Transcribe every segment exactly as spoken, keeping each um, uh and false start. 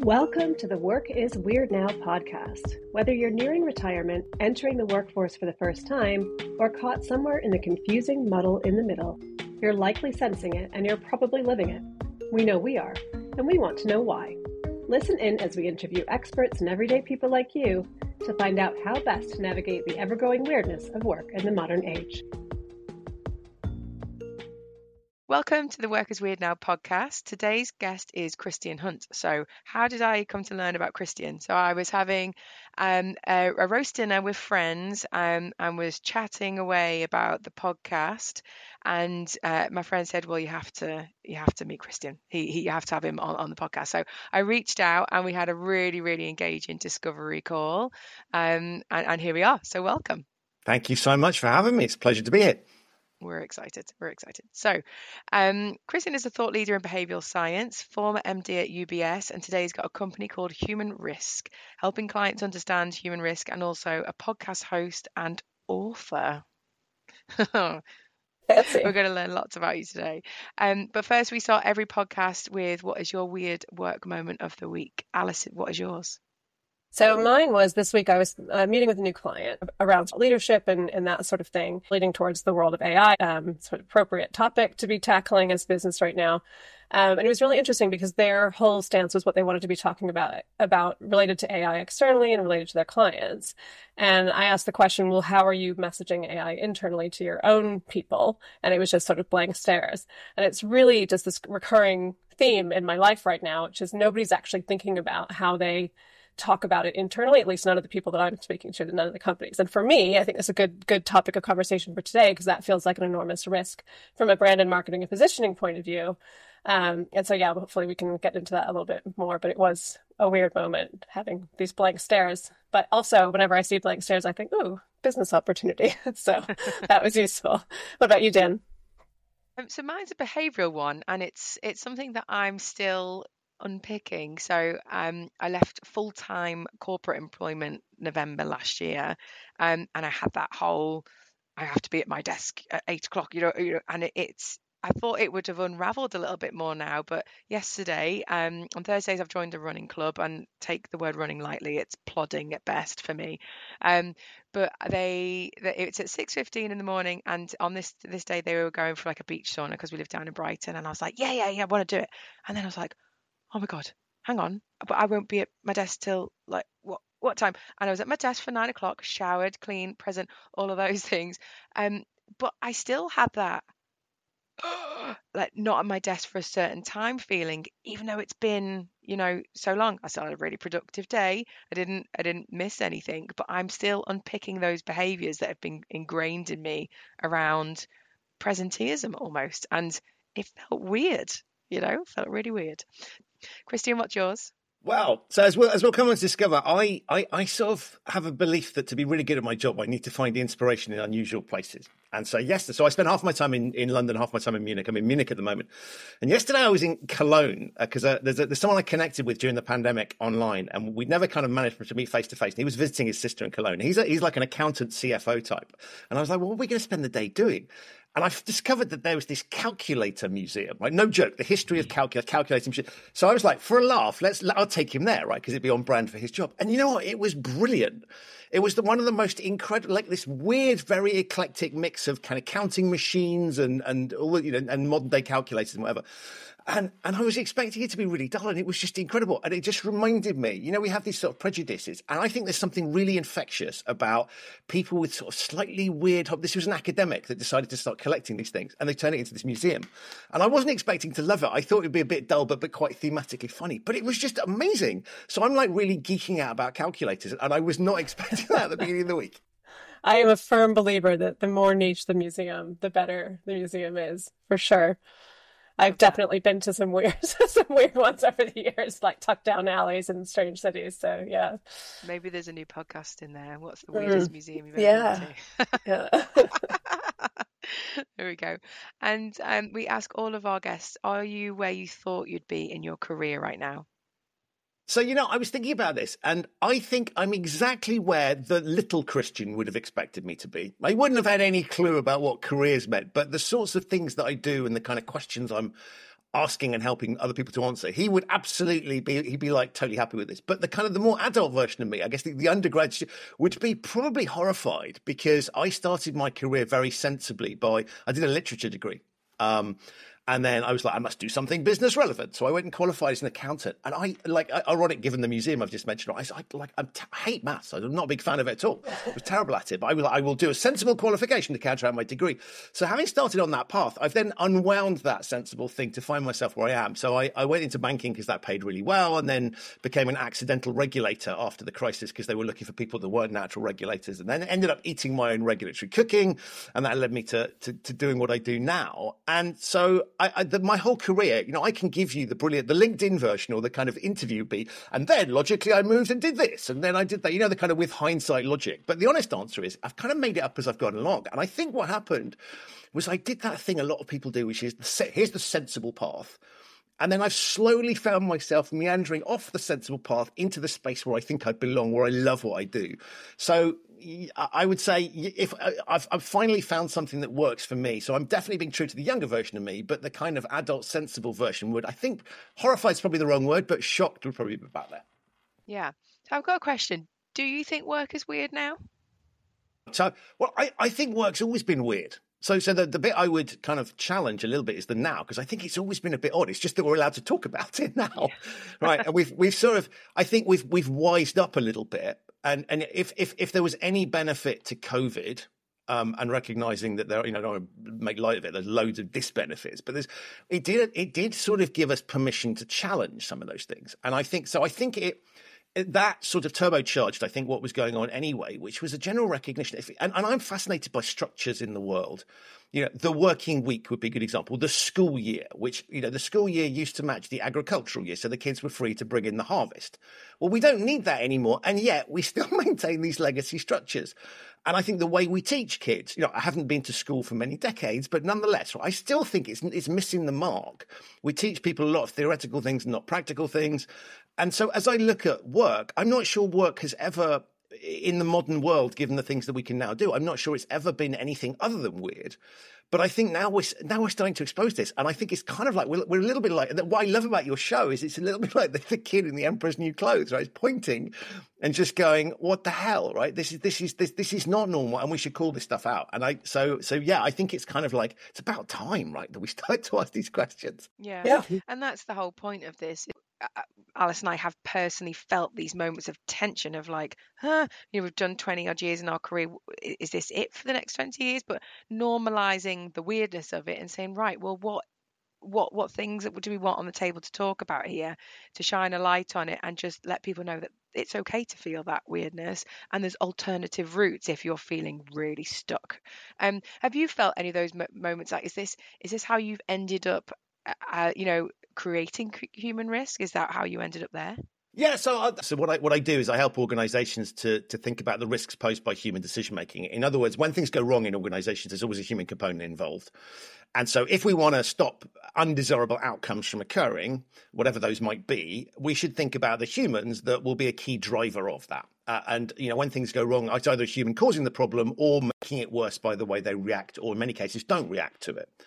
Welcome to the Work is Weird Now podcast. Whether you're nearing retirement, entering the workforce for the first time, or caught somewhere in the confusing muddle in the middle, you're likely sensing it and you're probably living it. We know we are, and we want to know why. Listen in as we interview experts and everyday people like you to find out how best to navigate the ever-growing weirdness of work in the modern age. Welcome to the Work is Weird Now podcast. Today's guest is Christian Hunt. So how did I come to learn about Christian? So I was having um, a, a roast dinner with friends um, and was chatting away about the podcast. And uh, my friend said, well, you have to you have to meet Christian. He, he, you have to have him on, on the podcast. So I reached out and we had a really, really engaging discovery call. Um, and, and here we are. So welcome. Thank you so much for having me. It's a pleasure to be here. We're excited. We're excited. So, um, Christian is a thought leader in behavioural science, former M D at U B S, and today he's got a company called Human Risk, helping clients understand human risk, and also a podcast host and author. We're going to learn lots about you today. Um, but first, we start every podcast with what is your weird work moment of the week? Alice, what is yours? So mine was this week I was uh, meeting with a new client around leadership and, and that sort of thing, leading towards the world of A I, um, sort of appropriate topic to be tackling as business right now. Um, and it was really interesting because their whole stance was what they wanted to be talking about, about related to A I externally and related to their clients. And I asked the question, well, how are you messaging A I internally to your own people? And it was just sort of blank stares. And it's really just this recurring theme in my life right now, which is nobody's actually thinking about how they talk about it internally, at least none of the people that I'm speaking to, none of the companies. And for me, I think that's a good good topic of conversation for today, because that feels like an enormous risk from a brand and marketing and positioning point of view. Um, and so, yeah, hopefully we can get into that a little bit more. But it was a weird moment having these blank stares. But also, whenever I see blank stares, I think, ooh, business opportunity. So that was useful. What about you, Dan? Um, so mine's a behavioural one, and it's it's something that I'm still unpicking. So um, I left full-time corporate employment November last year, um, and I had that whole I have to be at my desk at eight o'clock, you know, you know and it, it's I thought it would have unraveled a little bit more now, but yesterday um, on Thursdays I've joined a running club, and take the word running lightly, it's plodding at best for me. Um, but they, they it's at six fifteen in the morning, and on this this day they were going for like a beach sauna because we live down in Brighton, and I was like, yeah, yeah, yeah, I want to do it. And then I was like, oh my God, hang on, but I won't be at my desk till like what what time? And I was at my desk for nine o'clock, showered, clean, present, all of those things. Um, but I still had that like not at my desk for a certain time feeling, even though it's been, you know, so long. I still had a really productive day. I didn't I didn't miss anything, but I'm still unpicking those behaviors that have been ingrained in me around presenteeism almost. And it felt weird, you know, felt really weird. Christian, what's yours? Well, so as we'll, as we'll come on to discover, I, I, I sort of have a belief that to be really good at my job, I need to find inspiration in unusual places. And so yes, so I spent half my time in, in London, half my time in Munich. I'm in Munich at the moment. And yesterday I was in Cologne because uh, uh, there's, there's someone I connected with during the pandemic online, and we'd never kind of managed to meet face to face. And he was visiting his sister in Cologne. He's a, he's like an accountant C F O type. And I was like, well, what are we going to spend the day doing? And I've discovered that there was this calculator museum, like no joke, the history of calculator, calculating machine. So I was like, for a laugh, let's, I'll take him there, right? Because it'd be on brand for his job. And you know what? It was brilliant. It was the, one of the most incredible, like this weird, very eclectic mix of kind of counting machines and, and all, you know, and modern day calculators and whatever. And, and I was expecting it to be really dull, and it was just incredible. And it just reminded me, you know, we have these sort of prejudices, and I think there's something really infectious about people with sort of slightly weird, this was an academic that decided to start collecting these things, and they turn it into this museum. And I wasn't expecting to love it. I thought it'd be a bit dull, but, but quite thematically funny, but it was just amazing. So I'm like really geeking out about calculators, and I was not expecting that at the beginning of the week. I am a firm believer that the more niche the museum, the better the museum is, for sure. I've definitely been to some weird, some weird ones over the years, like tucked down alleys in strange cities. So yeah, maybe there's a new podcast in there. What's the weirdest mm. museum you've ever yeah. been to? Yeah. There we go. And um, we ask all of our guests: are you where you thought you'd be in your career right now? So, you know, I was thinking about this, and I think I'm exactly where the little Christian would have expected me to be. I wouldn't have had any clue about what careers meant, but the sorts of things that I do and the kind of questions I'm asking and helping other people to answer, he would absolutely be, he'd be like totally happy with this. But the kind of the more adult version of me, I guess the, the undergrad would be probably horrified, because I started my career very sensibly by, I did a literature degree. Um, And then I was like, I must do something business relevant. So I went and qualified as an accountant. And I, like, ironic, given the museum I've just mentioned, I, I like, I t- hate maths. I'm not a big fan of it at all. I was terrible at it. But I will, I will do a sensible qualification to counter out my degree. So having started on that path, I've then unwound that sensible thing to find myself where I am. So I, I went into banking because that paid really well, and then became an accidental regulator after the crisis because they were looking for people that weren't natural regulators, and then ended up eating my own regulatory cooking. And that led me to, to, to doing what I do now. And so I, I, the, my whole career, you know, I can give you the brilliant, the LinkedIn version or the kind of interview beat. And then logically I moved and did this. And then I did that, you know, the kind of with hindsight logic. But the honest answer is I've kind of made it up as I've gone along. And I think what happened was I did that thing a lot of people do, which is the, here's the sensible path. And then I've slowly found myself meandering off the sensible path into the space where I think I belong, where I love what I do. So I would say if I've, I've finally found something that works for me. So I'm definitely being true to the younger version of me, but the kind of adult sensible version would, I think, horrified is probably the wrong word, but shocked would probably be about that. Yeah. So I've got a question. Do you think work is weird now? So, well, I, I think work's always been weird. So, so the, the bit I would kind of challenge a little bit is the now, because I think it's always been a bit odd. It's just that we're allowed to talk about it now, yeah. Right? And we've we've sort of, I think we've we've wised up a little bit. And and if if if there was any benefit to COVID, um, and recognizing that there, you know, I don't want to make light of it, there's loads of disbenefits, but there's it did it did sort of give us permission to challenge some of those things. And I think so. I think it. That sort of turbocharged, I think, what was going on anyway, which was a general recognition. If, and, and I'm fascinated by structures in the world. You know, the working week would be a good example. The school year, which, you know, the school year used to match the agricultural year, so the kids were free to bring in the harvest. Well, we don't need that anymore, and yet we still maintain these legacy structures. And I think the way we teach kids, you know, I haven't been to school for many decades, but nonetheless, I still think it's it's missing the mark. We teach people a lot of theoretical things and not practical things. And so as I look at work, I'm not sure work has ever, in the modern world, given the things that we can now do, I'm not sure it's ever been anything other than weird. But I think now we're now we're starting to expose this, and I think it's kind of like we're, we're a little bit like what I love about your show is it's a little bit like the, the kid in The Emperor's New Clothes, right? It's pointing and just going, "What the hell?" Right? This is this is this this is not normal, and we should call this stuff out. And I so so yeah, I think it's kind of like it's about time, right, that we start to ask these questions. Yeah, Yeah. and that's the whole point of this. Alice and I have personally felt these moments of tension of like, huh, you know, we've done twenty odd years in our career. Is this it for the next twenty years? But normalizing the weirdness of it and saying, right, well, what, what, what things do we want on the table to talk about here, to shine a light on it and just let people know that it's okay to feel that weirdness and there's alternative routes if you're feeling really stuck. Um, have you felt any of those mo- moments? Like, is this, is this how you've ended up, uh, you know, creating human risk? Is that how you ended up there? Yeah, so I, so what I what I do is I help organizations to to think about the risks posed by human decision making. In other words, when things go wrong in organizations, there's always a human component involved. And so if we want to stop undesirable outcomes from occurring, whatever those might be, we should think about the humans that will be a key driver of that. Uh, and, you know, when things go wrong, it's either a human causing the problem or making it worse by the way they react, or in many cases don't react to it.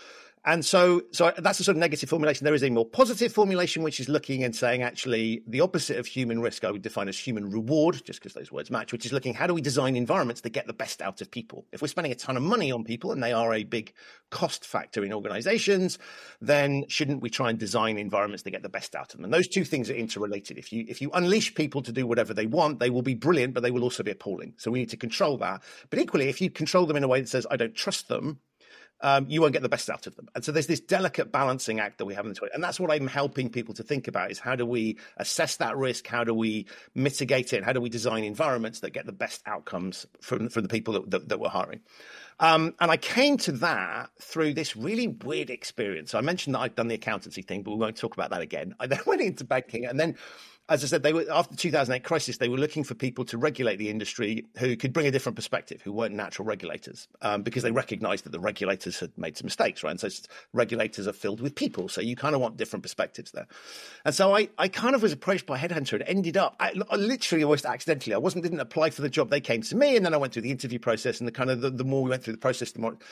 And so, so that's a sort of negative formulation. There is a more positive formulation, which is looking and saying, actually, the opposite of human risk, I would define as human reward, just because those words match, which is looking, how do we design environments that get the best out of people? If we're spending a ton of money on people, and they are a big cost factor in organizations, then shouldn't we try and design environments that get the best out of them? And those two things are interrelated. If you, if you unleash people to do whatever they want, they will be brilliant, but they will also be appalling. So we need to control that. But equally, if you control them in a way that says, I don't trust them, Um, you won't get the best out of them. And so there's this delicate balancing act that we have in the Twitter. And that's what I'm helping people to think about, is how do we assess that risk? How do we mitigate it? How do we design environments that get the best outcomes from, from the people that, that, that we're hiring? Um, and I came to that through this really weird experience. So I mentioned that I'd done the accountancy thing, but we won't talk about that again. I then went into banking, and then, as I said, they were, after the two thousand eight crisis, they were looking for people to regulate the industry who could bring a different perspective, who weren't natural regulators, um, because they recognized that the regulators had made some mistakes, right? And so regulators are filled with people, so you kind of want different perspectives there. And so I, I kind of was approached by a headhunter and ended up, I, I literally almost accidentally, I wasn't didn't apply for the job. They came to me, and then I went through the interview process, and the kind of the, the more we went through the process, the more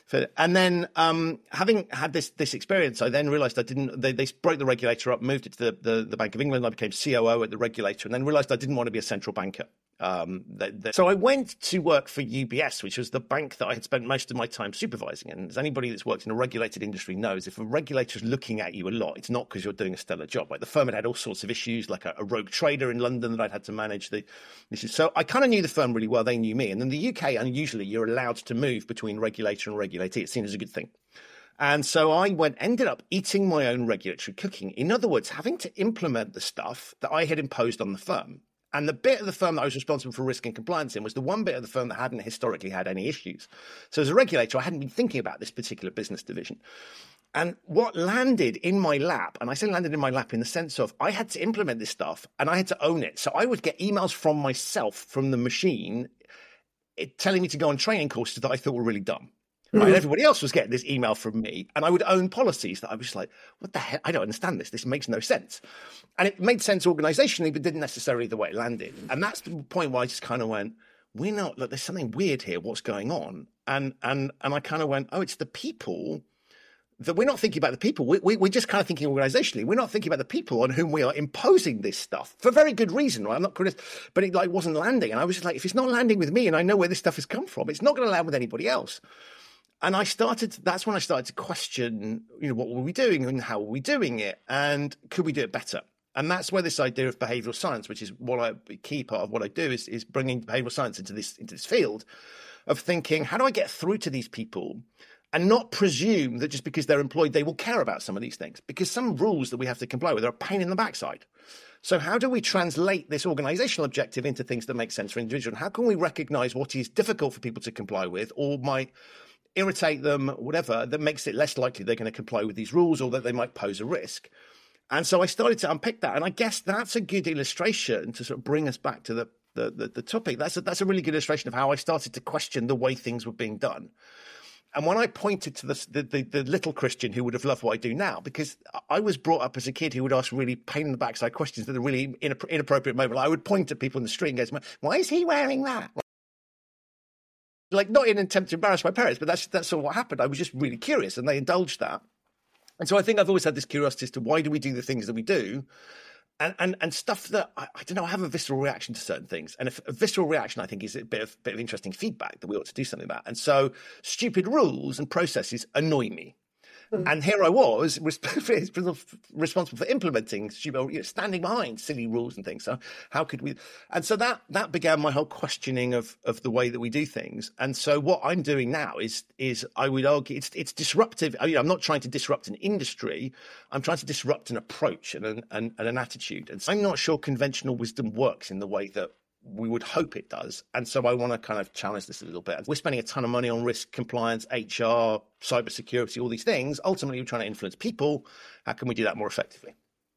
And then, um, having had this this experience, I then realised I didn't. They, they broke the regulator up, moved it to the, the, the Bank of England. I became C O O at the regulator, and then realised I didn't want to be a central banker. Um, they, they, so I went to work for U B S, which was the bank that I had spent most of my time supervising. And as anybody that's worked in a regulated industry knows, if a regulator is looking at you a lot, it's not because you're doing a stellar job. Like the firm had had all sorts of issues, like a, a rogue trader in London that I'd had to manage. The, this is, so I kind of knew the firm really well. They knew me. And in the U K, unusually, you're allowed to move between regulator and regulatee. It's seen as a good thing. And so I went, ended up eating my own regulatory cooking. In other words, having to implement the stuff that I had imposed on the firm. And the bit of the firm that I was responsible for risk and compliance in was the one bit of the firm that hadn't historically had any issues. So as a regulator, I hadn't been thinking about this particular business division. And what landed in my lap, and I say landed in my lap in the sense of I had to implement this stuff and I had to own it. So I would get emails from myself, from the machine, it, telling me to go on training courses that I thought were really dumb. Right? And everybody else was getting this email from me, and I would own policies that I was like, what the hell? I don't understand this. This makes no sense. And it made sense organizationally, but didn't necessarily the way it landed. And that's the point where I just kind of went, we're not, look, there's something weird here. What's going on? And and and I kind of went, oh, it's the people that we're not thinking about the people. We, we, we're just kind of thinking organizationally. We're not thinking about the people on whom we are imposing this stuff for very good reason. Right? I'm not critical, but it like wasn't landing. And I was just like, if it's not landing with me and I know where this stuff has come from, it's not going to land with anybody else. And I started, that's when I started to question, you know, what were we doing and how were we doing it? And could we do it better? And that's where this idea of behavioral science, which is what I, a key part of what I do is, is bringing behavioral science into this, into this field of thinking, how do I get through to these people and not presume that just because they're employed, they will care about some of these things? Because some rules that we have to comply with are a pain in the backside. So how do we translate this organizational objective into things that make sense for individuals? And how can we recognize what is difficult for people to comply with or might irritate them, whatever, that makes it less likely they're going to comply with these rules or that they might pose a risk? And so I started to unpick that. And I guess that's a good illustration to sort of bring us back to the the, the, the topic. That's a, that's a really good illustration of how I started to question the way things were being done. And when I pointed to the, the, the, the little Christian who would have loved what I do now, because I was brought up as a kid who would ask really pain in the backside questions that are really inappropriate moment. I would point at people in the street and go, why is he wearing that? Like, not in an attempt to embarrass my parents, but that's that's sort of what happened. I was just really curious, and they indulged that. And so I think I've always had this curiosity as to why do we do the things that we do, and and and stuff that I, I don't know. I have a visceral reaction to certain things, and if, a visceral reaction, I think, is a bit of bit of interesting feedback that we ought to do something about. And so, stupid rules and processes annoy me. And here I was responsible for implementing, you know, standing behind silly rules and things. So how could we? And so that that began my whole questioning of of the way that we do things. And so what I'm doing now is is I would argue it's it's disruptive. I mean, I'm not trying to disrupt an industry. I'm trying to disrupt an approach and an and, and an attitude. And so I'm not sure conventional wisdom works in the way that we would hope it does. And so I want to kind of challenge this a little bit. We're spending a ton of money on risk, compliance, H R, cybersecurity, all these things. Ultimately, we're trying to influence people. How can we do that more effectively?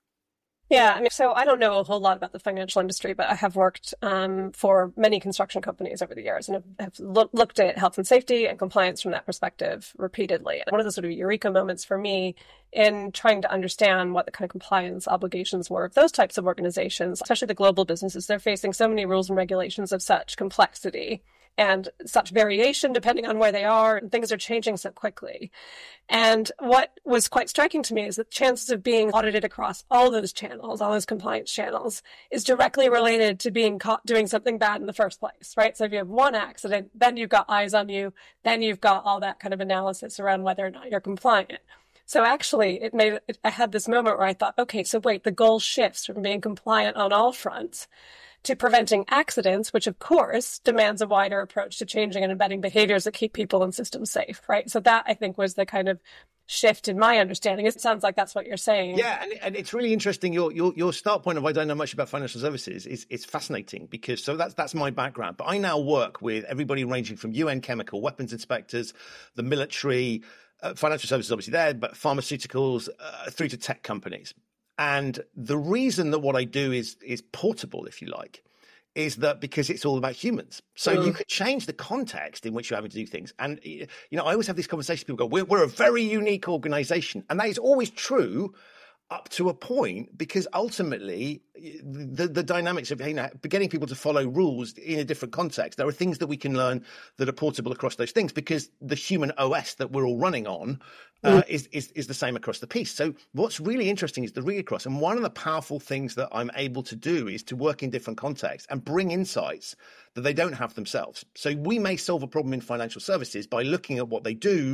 Yeah, I mean, so I don't know a whole lot about the financial industry, but I have worked um, for many construction companies over the years and have, have lo- looked at health and safety and compliance from that perspective repeatedly. And one of the sort of eureka moments for me in trying to understand what the kind of compliance obligations were of those types of organizations, especially the global businesses, they're facing so many rules and regulations of such complexity and such variation depending on where they are, and things are changing so quickly. And what was quite striking to me is that the chances of being audited across all those channels, all those compliance channels, is directly related to being caught doing something bad in the first place, right? So if you have one accident, then you've got eyes on you, then you've got all that kind of analysis around whether or not you're compliant. So actually, it made it, I had this moment where I thought, okay, so wait, the goal shifts from being compliant on all fronts to preventing accidents, which of course demands a wider approach to changing and embedding behaviors that keep people and systems safe, right? So that, I think, was the kind of shift in my understanding. It sounds like that's what you're saying. Yeah, and, and it's really interesting. Your your your start point of I don't know much about financial services is it's fascinating because so that's that's my background. But I now work with everybody ranging from U N chemical weapons inspectors, the military, uh, financial services obviously there, but pharmaceuticals uh, through to tech companies. And the reason that what I do is is portable, if you like, is that because it's all about humans. So mm. you could change the context in which you're having to do things. And, you know, I always have these conversations. People go, we're, we're a very unique organization. And that is always true up to a point, because ultimately the, the dynamics of, you know, getting people to follow rules in a different context, there are things that we can learn that are portable across those things, because the human O S that we're all running on uh, mm. is, is, is the same across the piece. So what's really interesting is the read across. And one of the powerful things that I'm able to do is to work in different contexts and bring insights that they don't have themselves. So we may solve a problem in financial services by looking at what they do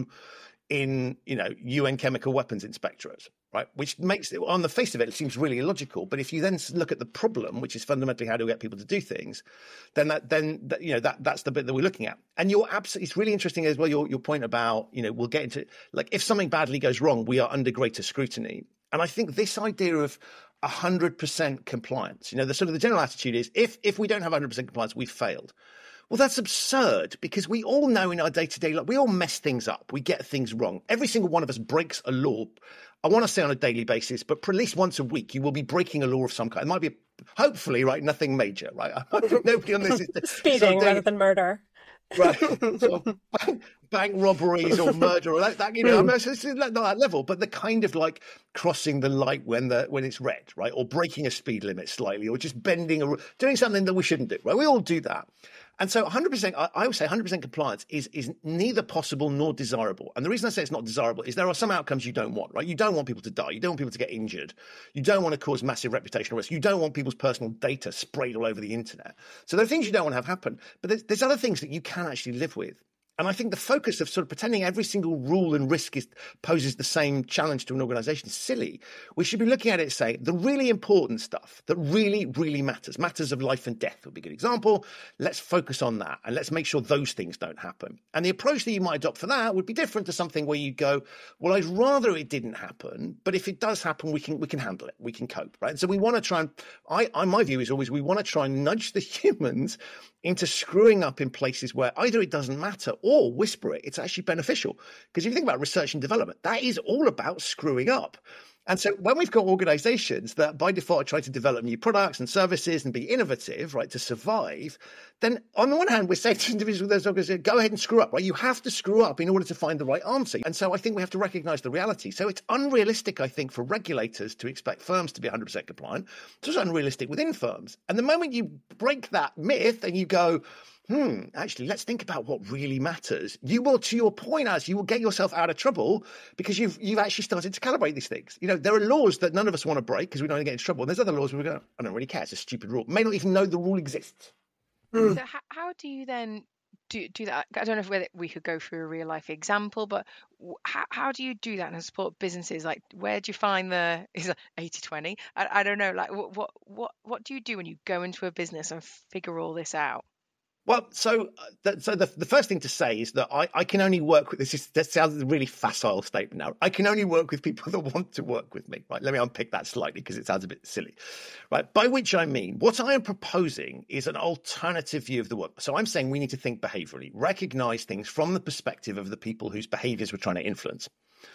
in, you know, U N chemical weapons inspectorates, right? Which makes it, on the face of it, it seems really illogical. But if you then look at the problem, which is fundamentally how do we get people to do things, then that, then that, you know, that that's the bit that we're looking at. And you're absolutely, it's really interesting as well, your your point about, you know, we'll get into, like, if something badly goes wrong, we are under greater scrutiny. And I think this idea of one hundred percent compliance, you know, the sort of the general attitude is, if if we don't have one hundred percent compliance, we've failed. Well, that's absurd, because we all know in our day-to-day life, we all mess things up. We get things wrong. Every single one of us breaks a law. I want to say on a daily basis, but for at least once a week, you will be breaking a law of some kind. It might be, hopefully, right, nothing major, right? Nobody on this is speeding rather than murder. Right, so bank, bank robberies or murder or that, that you know, it's, it's not that level, but the kind of like crossing the light when the when it's red, right, or breaking a speed limit slightly, or just bending or doing something that we shouldn't do, right? We all do that. And so one hundred percent, I, I would say one hundred percent compliance is, is neither possible nor desirable. And the reason I say it's not desirable is there are some outcomes you don't want, right? You don't want people to die. You don't want people to get injured. You don't want to cause massive reputational risk. You don't want people's personal data sprayed all over the internet. So there are things you don't want to have happen. But there's, there's other things that you can actually live with. And I think the focus of sort of pretending every single rule and risk is, poses the same challenge to an organization is silly. We should be looking at it and say the really important stuff that really, really matters, matters of life and death would be a good example. Let's focus on that and let's make sure those things don't happen. And the approach that you might adopt for that would be different to something where you go, well, I'd rather it didn't happen, but if it does happen, we can we can handle it, we can cope, right? And so we want to try and, I, I my view is always we want to try and nudge the humans into screwing up in places where either it doesn't matter or whisper it, it's actually beneficial. Because if you think about research and development, that is all about screwing up. And so when we've got organizations that by default are trying to develop new products and services and be innovative, right, to survive, then on the one hand, we're saying to individuals with those organizations, go ahead and screw up, right? You have to screw up in order to find the right answer. And so I think we have to recognize the reality. So it's unrealistic, I think, for regulators to expect firms to be one hundred percent compliant. It's also unrealistic within firms. And the moment you break that myth and you go, hmm, actually, let's think about what really matters. You will, to your point, as you will get yourself out of trouble because you've you've actually started to calibrate these things. You know, there are laws that none of us want to break because we don't want to get into trouble. And there's other laws where we go, I don't really care. It's a stupid rule. May not even know the rule exists. So how, how do you then do do that? I don't know if whether we could go through a real life example, but how, how do you do that and support businesses? Like, where do you find the is it eighty twenty? I, I don't know. Like, what what what do you do when you go into a business and figure all this out? Well, so uh, so the, the first thing to say is that I, I can only work with this. Is, that sounds a really facile statement now. I can only work with people that want to work with me. Right? Let me unpick that slightly because it sounds a bit silly. Right? By which I mean, what I am proposing is an alternative view of the work. So I'm saying we need to think behaviorally, recognize things from the perspective of the people whose behaviors we're trying to influence.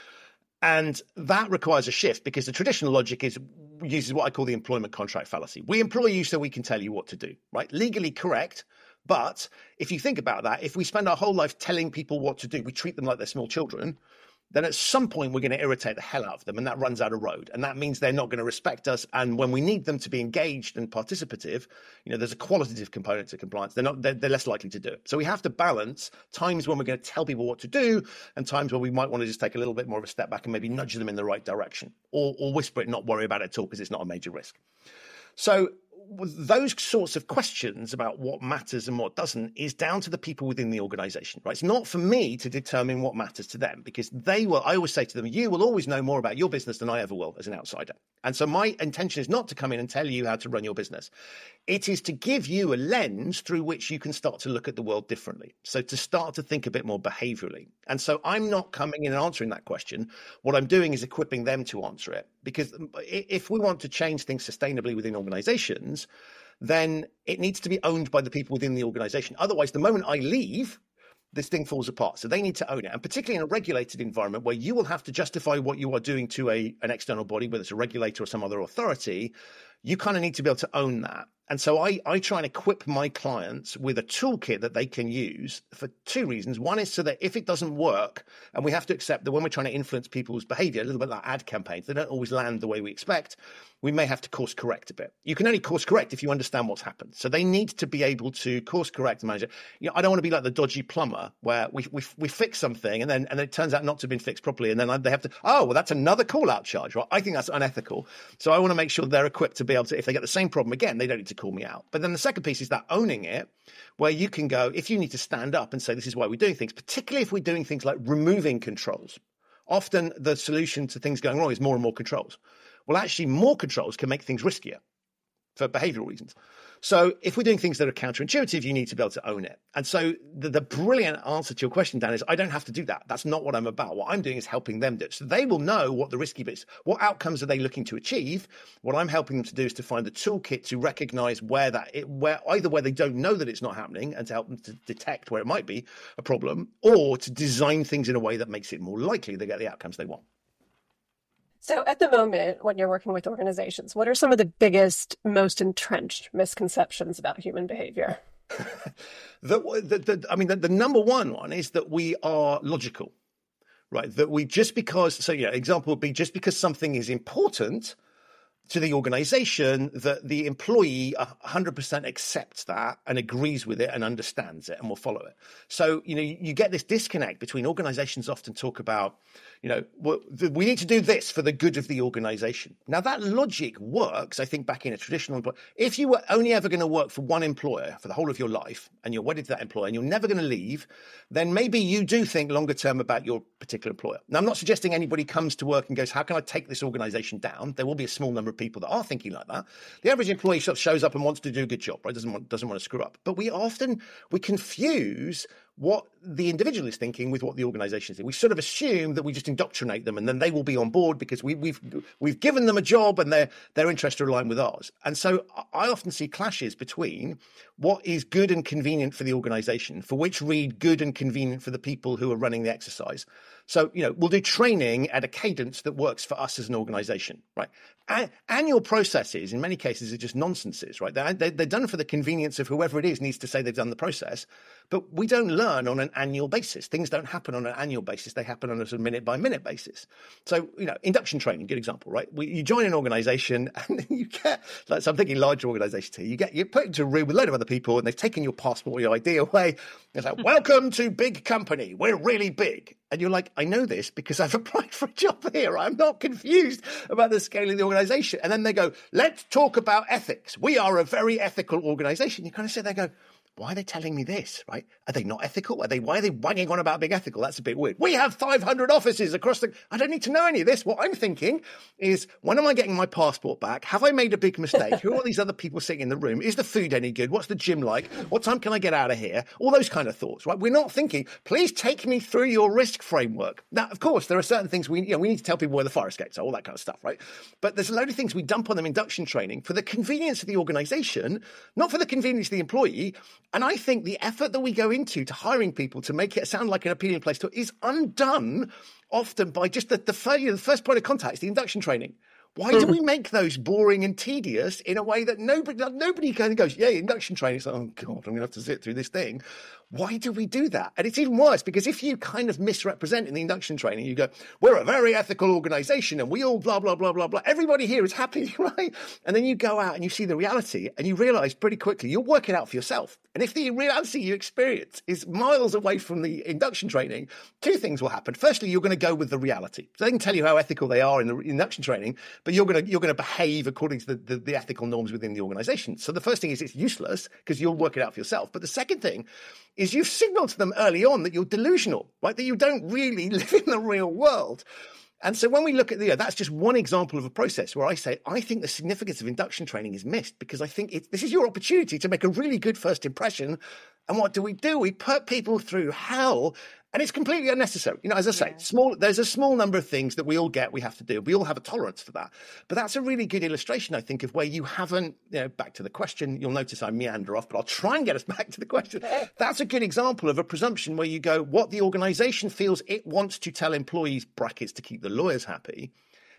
And that requires a shift because the traditional logic is uses what I call the employment contract fallacy. We employ you so we can tell you what to do. Right? Legally correct. But if you think about that, if we spend our whole life telling people what to do, we treat them like they're small children, then at some point we're going to irritate the hell out of them and that runs out of road. And that means they're not going to respect us. And when we need them to be engaged and participative, you know, there's a qualitative component to compliance. They're not, they're, they're less likely to do it. So we have to balance times when we're going to tell people what to do and times where we might want to just take a little bit more of a step back and maybe nudge them in the right direction or, or whisper it, not worry about it at all because it's not a major risk. So those sorts of questions about what matters and what doesn't is down to the people within the organization, right? It's not for me to determine what matters to them because they will, I always say to them, you will always know more about your business than I ever will as an outsider. And so my intention is not to come in and tell you how to run your business. It is to give you a lens through which you can start to look at the world differently. So to start to think a bit more behaviorally. And so I'm not coming in and answering that question. What I'm doing is equipping them to answer it. Because if we want to change things sustainably within organizations, then it needs to be owned by the people within the organization. Otherwise, the moment I leave, this thing falls apart. So they need to own it. And particularly in a regulated environment where you will have to justify what you are doing to a, an external body, whether it's a regulator or some other authority, you kind of need to be able to own that. And so I, I try and equip my clients with a toolkit that they can use for two reasons. One is so that if it doesn't work, and we have to accept that when we're trying to influence people's behavior, a little bit like ad campaigns, they don't always land the way we expect, we may have to course correct a bit. You can only course correct if you understand what's happened. So they need to be able to course correct and manage it. You know, I don't want to be like the dodgy plumber where we we, we fix something and then and then it turns out not to have been fixed properly. And then they have to, oh, well, that's another call out charge. Right? I think that's unethical. So I want to make sure they're equipped to be able to, if they get the same problem again, they don't need to call me out. But then the second piece is that owning it, where you can go, if you need to stand up and say, this is why we're doing things, particularly if we're doing things like removing controls. Often the solution to things going wrong is more and more controls. Well, actually, more controls can make things riskier for behavioral reasons. So if we're doing things that are counterintuitive, you need to be able to own it. And so the, the brilliant answer to your question, Dan, is I don't have to do that. That's not what I'm about. What I'm doing is helping them do it. So they will know what the risky bits, what outcomes are they looking to achieve. What I'm helping them to do is to find the toolkit to recognize where that, it, where either where they don't know that it's not happening and to help them to detect where it might be a problem, or to design things in a way that makes it more likely they get the outcomes they want. So at the moment, when you're working with organizations, what are some of the biggest, most entrenched misconceptions about human behavior? the, the, the, I mean, the, the number one one is that we are logical, right? That we just because, so yeah, example would be just because something is important to the organization, that the employee one hundred percent accepts that and agrees with it and understands it and will follow it. So, you know, you, you get this disconnect between organizations often talk about, you know, well, the, we need to do this for the good of the organization. Now, that logic works, I think, back in a traditional employer. If you were only ever going to work for one employer for the whole of your life and you're wedded to that employer and you're never going to leave, then maybe you do think longer term about your particular employer. Now, I'm not suggesting anybody comes to work and goes, how can I take this organization down? There will be a small number of people that are thinking like that. The average employee sort of shows up and wants to do a good job, right? Doesn't want, doesn't want to screw up. But we often, we confuse what the individual is thinking with what the organization is thinking. We sort of assume that we just indoctrinate them and then they will be on board because we, we've we've given them a job and their their interests are aligned with ours. And so I often see clashes between what is good and convenient for the organization, for which read good and convenient for the people who are running the exercise. So, you know, we'll do training at a cadence that works for us as an organization, right? A- annual processes, in many cases, are just nonsenses, right? They're, they're done for the convenience of whoever it is needs to say they've done the process. But we don't learn on an annual basis. Things don't happen on an annual basis. They happen on a sort of minute-by-minute basis. So, you know, induction training, good example, right? We, you join an organization and you get, like, so I'm thinking larger organizations here, you get, you're put into a room with a load of other people and they've taken your passport or your I D away. It's like, welcome to big company. We're really big. And you're like, I know this because I've applied for a job here. I'm not confused about the scale of the organization. And then they go, let's talk about ethics. We are a very ethical organization. You kind of sit there and go, why are they telling me this, right? Are they not ethical? Are they, why are they wanging on about being ethical? That's a bit weird. We have five hundred offices across the, I don't need to know any of this. What I'm thinking is, when am I getting my passport back? Have I made a big mistake? Who are all these other people sitting in the room? Is the food any good? What's the gym like? What time can I get out of here? All those kind of thoughts, right? We're not thinking, please take me through your risk framework. Now, of course, there are certain things we, you know, we need to tell people where the fire escapes are, all that kind of stuff, right? But there's a load of things we dump on them induction training for the convenience of the organization, not for the convenience of the employee. And I think the effort that we go into to hiring people to make it sound like an appealing place to is undone often by just the, the, first, you know, the first point of contact is the induction training. Why do we make those boring and tedious in a way that nobody nobody kind of goes, yeah, induction training? It's like, oh, God, I'm going to have to sit through this thing. Why do we do that? And it's even worse because if you kind of misrepresent in the induction training, you go, we're a very ethical organization and we all blah, blah, blah, blah, blah. Everybody here is happy, right? And then you go out and you see the reality and you realize pretty quickly you'll work it out for yourself. And if the reality you experience is miles away from the induction training, two things will happen. Firstly, you're going to go with the reality. So they can tell you how ethical they are in the induction training, but you're going to you're going to behave according to the, the, the ethical norms within the organization. So the first thing is it's useless because you'll work it out for yourself. But the second thing is you've signaled to them early on that you're delusional, right? That you don't really live in the real world. And so when we look at the, you know, that's just one example of a process where I say, I think the significance of induction training is missed because I think it, this is your opportunity to make a really good first impression. And what do we do? We put people through hell. And it's completely unnecessary. You know, as I say, yeah. small, there's a small number of things that we all get, we have to do. We all have a tolerance for that. But that's a really good illustration, I think, of where you haven't, you know, back to the question, you'll notice I meander off, but I'll try and get us back to the question. That's a good example of a presumption where you go, what the organization feels it wants to tell employees, brackets, to keep the lawyers happy,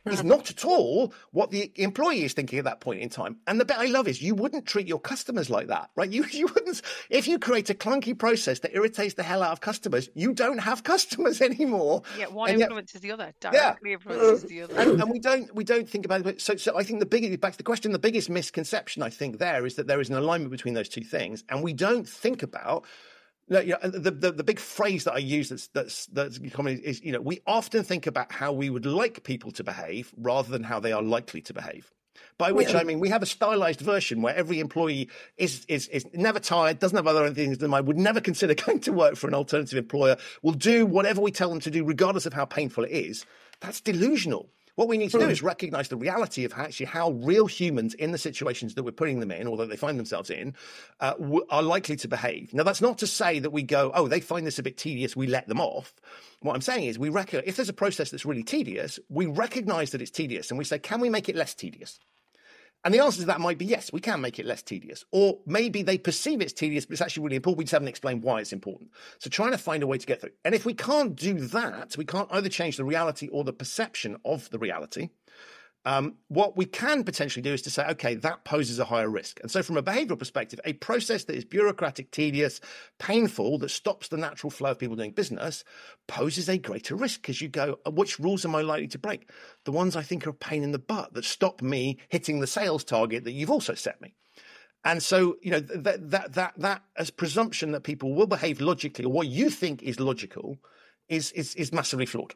is not at all what the employee is thinking at that point in time. And the bit I love is you wouldn't treat your customers like that, right? You you wouldn't, if you create a clunky process that irritates the hell out of customers, you don't have customers anymore. Yeah, one and influences yet, the other, directly yeah. influences the other. And, and we don't we don't think about it. So, so I think the biggest, back to the question, the biggest misconception I think there is that there is an alignment between those two things. And we don't think about, you know, the, the the big phrase that I use that's that's that's common is, you know, we often think about how we would like people to behave rather than how they are likely to behave. By which yeah. I mean we have a stylized version where every employee is is is never tired, doesn't have other things in mind, would never consider going to work for an alternative employer, will do whatever we tell them to do, regardless of how painful it is. That's delusional. What we need to do is recognize the reality of how, actually how real humans in the situations that we're putting them in or that they find themselves in uh, w- are likely to behave. Now, that's not to say that we go, oh, they find this a bit tedious, we let them off. What I'm saying is we recognize, if there's a process that's really tedious, we recognize that it's tedious and we say, can we make it less tedious? And the answer to that might be yes, we can make it less tedious. Or maybe they perceive it's tedious, but it's actually really important. We just haven't explained why it's important. So trying to find a way to get through. And if we can't do that, we can't either change the reality or the perception of the reality. Um, what we can potentially do is to say, okay, that poses a higher risk. And so from a behavioral perspective, a process that is bureaucratic, tedious, painful, that stops the natural flow of people doing business poses a greater risk because you go, which rules am I likely to break? The ones I think are a pain in the butt that stop me hitting the sales target that you've also set me. And so, you know, that, that, that, that as presumption that people will behave logically or what you think is logical is, is, is massively flawed.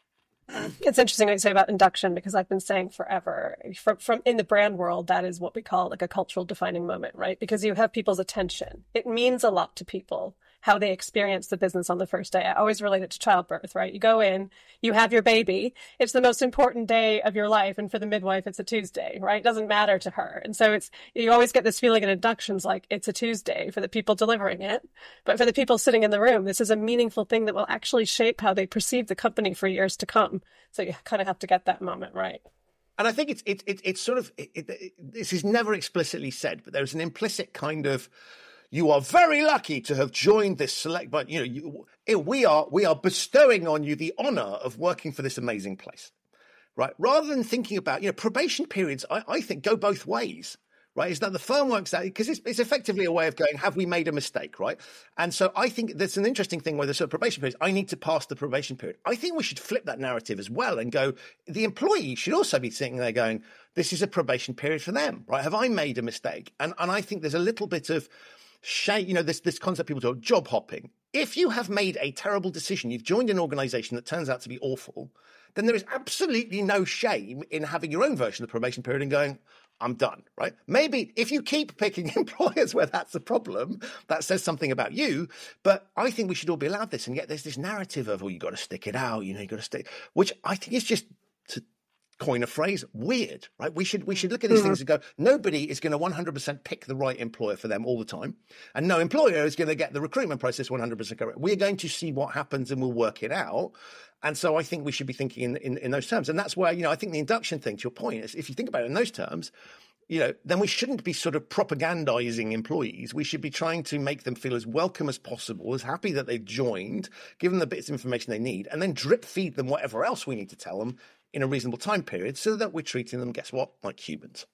It's interesting what you say about induction because I've been saying forever from, from in the brand world, that is what we call like a cultural defining moment, right? Because you have people's attention. It means a lot to people how they experience the business on the first day. I always relate it to childbirth, right? You go in, you have your baby. It's the most important day of your life. And for the midwife, it's a Tuesday, right? It doesn't matter to her. And so it's, you always get this feeling in inductions like it's a Tuesday for the people delivering it. But for the people sitting in the room, this is a meaningful thing that will actually shape how they perceive the company for years to come. So you kind of have to get that moment right. And I think it's it, it, it's sort of it, it, it, this is never explicitly said, but there's an implicit kind of you are very lucky to have joined this select. But you know, you, we are we are bestowing on you the honor of working for this amazing place, right? Rather than thinking about you know probation periods, I, I think go both ways. Right, is that the firm works out because it's, it's effectively a way of going, have we made a mistake, right? And so I think that's an interesting thing where the sort of probation period, I need to pass the probation period. I think we should flip that narrative as well and go, the employee should also be sitting there going, this is a probation period for them, right? Have I made a mistake? And and I think there's a little bit of shame, you know, this, this concept people talk, job hopping. If you have made a terrible decision, you've joined an organization that turns out to be awful, then there is absolutely no shame in having your own version of the probation period and going, I'm done, right? Maybe if you keep picking employers where that's a problem, that says something about you. But I think we should all be allowed this. And yet there's this narrative of, oh, you got to stick it out, you know, you got to stick, which I think is just, to coin a phrase, weird, right? We should we should look at these mm-hmm. things and go, nobody is going to one hundred percent pick the right employer for them all the time. And no employer is going to get the recruitment process one hundred percent correct. We're going to see what happens and we'll work it out. And so I think we should be thinking in, in, in those terms. And that's where, you know, I think the induction thing, to your point, is if you think about it in those terms, you know, then we shouldn't be sort of propagandizing employees. We should be trying to make them feel as welcome as possible, as happy that they've joined, give them the bits of information they need, and then drip feed them whatever else we need to tell them in a reasonable time period so that we're treating them, guess what, like humans.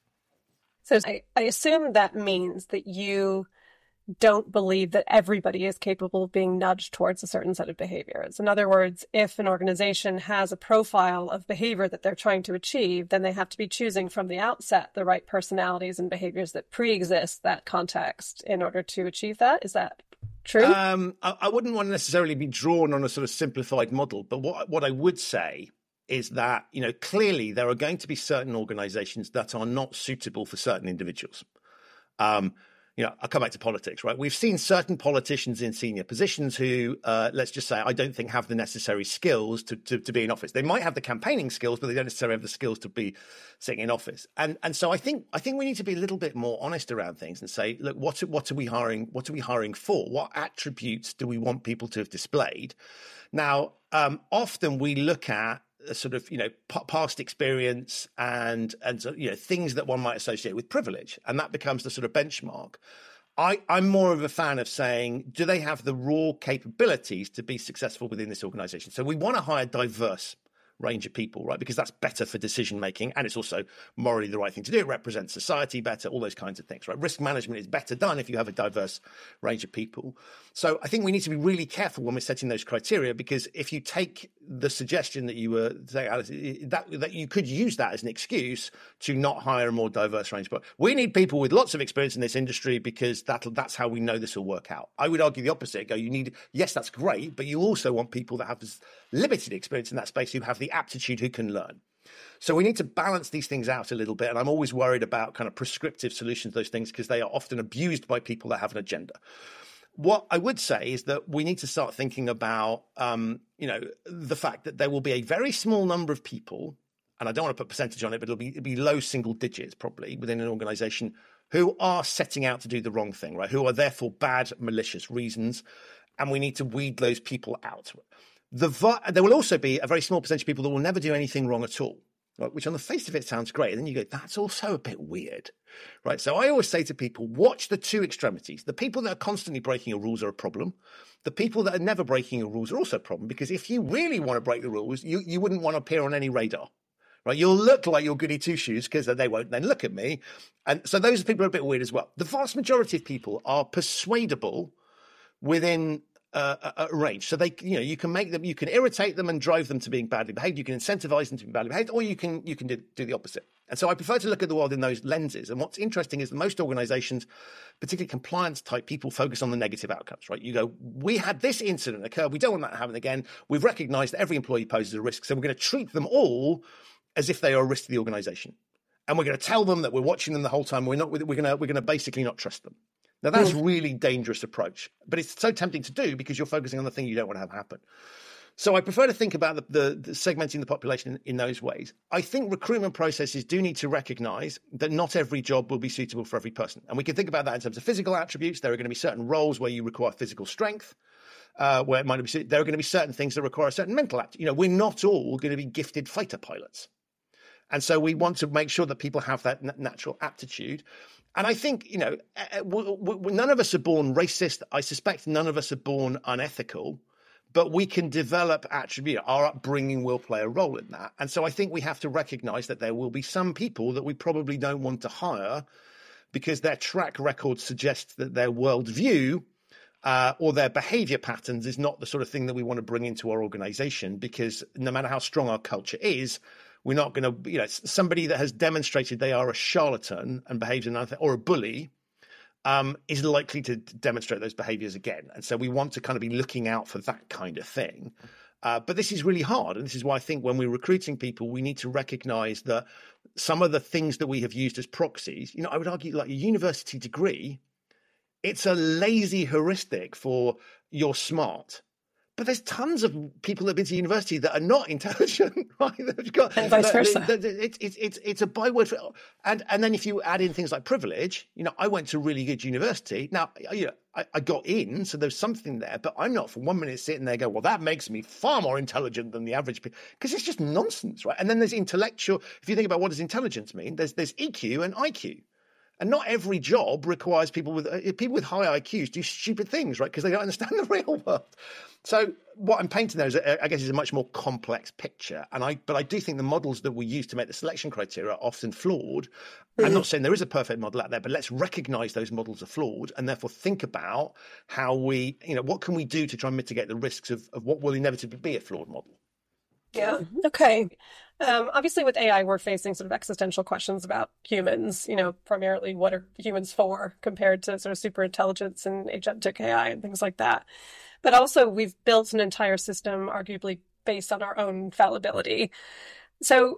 So I, I assume that means that you don't believe that everybody is capable of being nudged towards a certain set of behaviors. In other words, if an organization has a profile of behavior that they're trying to achieve, then they have to be choosing from the outset the right personalities and behaviors that pre-exist that context in order to achieve that. Is that true? Um, I, I wouldn't want to necessarily be drawn on a sort of simplified model, but what what I would say is that, you know, clearly there are going to be certain organizations that are not suitable for certain individuals. Um, You know, I'll come back to politics, right? We've seen certain politicians in senior positions who, uh, let's just say, I don't think have the necessary skills to, to, to be in office. They might have the campaigning skills, but they don't necessarily have the skills to be sitting in office. And and so I think I think we need to be a little bit more honest around things and say, look, what what are we hiring? What are we hiring for? What attributes do we want people to have displayed? Now, um, often we look at a sort of, you know, p- past experience and, and, you know, things that one might associate with privilege. And that becomes the sort of benchmark. I, I'm more of a fan of saying, do they have the raw capabilities to be successful within this organization? So we want to hire diverse range of people, right? Because that's better for decision making, and it's also morally the right thing to do. It represents society better, all those kinds of things, right? Risk management is better done if you have a diverse range of people. So I think we need to be really careful when we're setting those criteria, because if you take the suggestion that you were saying, Alice, that that you could use that as an excuse to not hire a more diverse range. But we need people with lots of experience in this industry because that that's how we know this will work out. I would argue the opposite. Go, you need, yes, that's great, but you also want people that have this limited experience in that space, who have the aptitude, who can learn. So we need to balance these things out a little bit. And I'm always worried about kind of prescriptive solutions to those things, because they are often abused by people that have an agenda. What I would say is that we need to start thinking about, um, you know, the fact that there will be a very small number of people, and I don't want to put percentage on it, but it'll be, it'll be low single digits probably within an organization, who are setting out to do the wrong thing, right? Who are there for bad, malicious reasons. And we need to weed those people out. The there will also be a very small percentage of people that will never do anything wrong at all, right? Which on the face of it sounds great. And then you go, that's also a bit weird, right? So I always say to people, watch the two extremities. The people that are constantly breaking your rules are a problem. The people that are never breaking your rules are also a problem, because if you really want to break the rules, you, you wouldn't want to appear on any radar, right? You'll look like you're goody two-shoes, because they won't then look at me. And so those people are a bit weird as well. The vast majority of people are persuadable within uh, a, a range. So they, you know, you can make them, you can irritate them and drive them to being badly behaved. You can incentivize them to be badly behaved, or you can, you can do, do the opposite. And so I prefer to look at the world in those lenses. And what's interesting is that most organizations, particularly compliance type people, focus on the negative outcomes, right? You go, we had this incident occur. We don't want that to happen again. We've recognized that every employee poses a risk. So we're going to treat them all as if they are a risk to the organization. And we're going to tell them that we're watching them the whole time. We're not, we're going to, we're going to basically not trust them. Now, that's a really dangerous approach, but it's so tempting to do because you're focusing on the thing you don't want to have happen. So I prefer to think about the, the, the segmenting the population in, in those ways. I think recruitment processes do need to recognize that not every job will be suitable for every person. And we can think about that in terms of physical attributes. There are going to be certain roles where you require physical strength, uh, where it might be, there are going to be certain things that require a certain mental aptitude. You know, we're not all going to be gifted fighter pilots. And so we want to make sure that people have that natural aptitude. And I think, you know, w- w- none of us are born racist. I suspect none of us are born unethical, but we can develop attribute. Our upbringing will play a role in that. And so I think we have to recognize that there will be some people that we probably don't want to hire because their track record suggests that their worldview uh, or their behavior patterns is not the sort of thing that we want to bring into our organization, because no matter how strong our culture is, we're not going to, you know, somebody that has demonstrated they are a charlatan and behaves in another, or a bully, um, is likely to demonstrate those behaviors again. And so we want to kind of be looking out for that kind of thing. Uh, but this is really hard. And this is why I think when we're recruiting people, we need to recognize that some of the things that we have used as proxies, you know, I would argue like a university degree, it's a lazy heuristic for you're smart. But there's tons of people that have been to university that are not intelligent, right? They've got, and vice versa. It's it's it's it's a byword for, and and then if you add in things like privilege, you know, I went to a really good university. Now, you know, I, I got in, so there's something there. But I'm not for one minute sitting there going, well, that makes me far more intelligent than the average people, because it's just nonsense, right? And then there's intellectual. If you think about what does intelligence mean, there's there's E Q and I Q. And not every job requires people with uh, people with high I Qs do stupid things, right? Because they don't understand the real world. So what I'm painting there is, I guess, is a much more complex picture. And I, but I do think the models that we use to make the selection criteria are often flawed. Mm-hmm. I'm not saying there is a perfect model out there, but let's recognize those models are flawed and therefore think about how we, you know, what can we do to try and mitigate the risks of, of what will inevitably be a flawed model. Yeah. Okay. Um, obviously, with A I, we're facing sort of existential questions about humans, you know, primarily what are humans for compared to sort of super intelligence and agentic A I and things like that. But also, we've built an entire system, arguably based on our own fallibility. So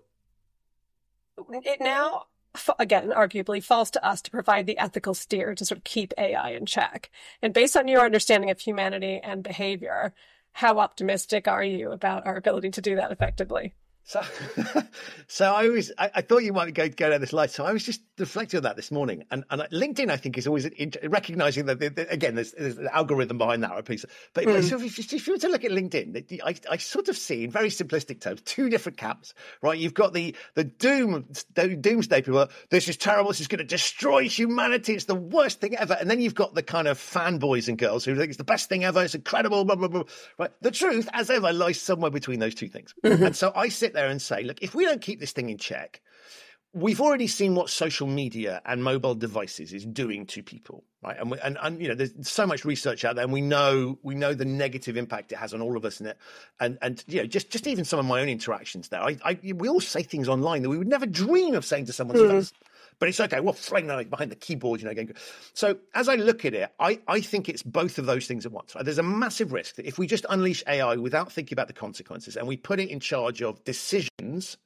it now, again, arguably falls to us to provide the ethical steer to sort of keep A I in check. And based on your understanding of humanity and behavior, how optimistic are you about our ability to do that effectively? So, so I was, I, I thought you might go, go down this line. So I was just reflecting on that this morning. And, and LinkedIn, I think, is always in, recognizing that, the, the, again, there's, there's an algorithm behind that piece. But mm. so if, if you were to look at LinkedIn, I, I sort of see, in very simplistic terms, two different camps, right? You've got the, the doom, the doomsday people. This is terrible. This is going to destroy humanity. It's the worst thing ever. And then you've got the kind of fanboys and girls who think it's the best thing ever. It's incredible. Blah, blah, blah. Right? The truth, as ever, lies somewhere between those two things. Mm-hmm. And so I sit there and say, look, if we don't keep this thing in check, we've already seen what social media and mobile devices is doing to people, right? And, we, and, and you know, there's so much research out there, and we know we know the negative impact it has on all of us in it. And and you know, just just even some of my own interactions there, I, I we all say things online that we would never dream of saying to someone's mm. face. But it's okay. We're flying behind the keyboard, you know. Going. So as I look at it, I, I think it's both of those things at once. Right? There's a massive risk that if we just unleash A I without thinking about the consequences, and we put it in charge of decisions,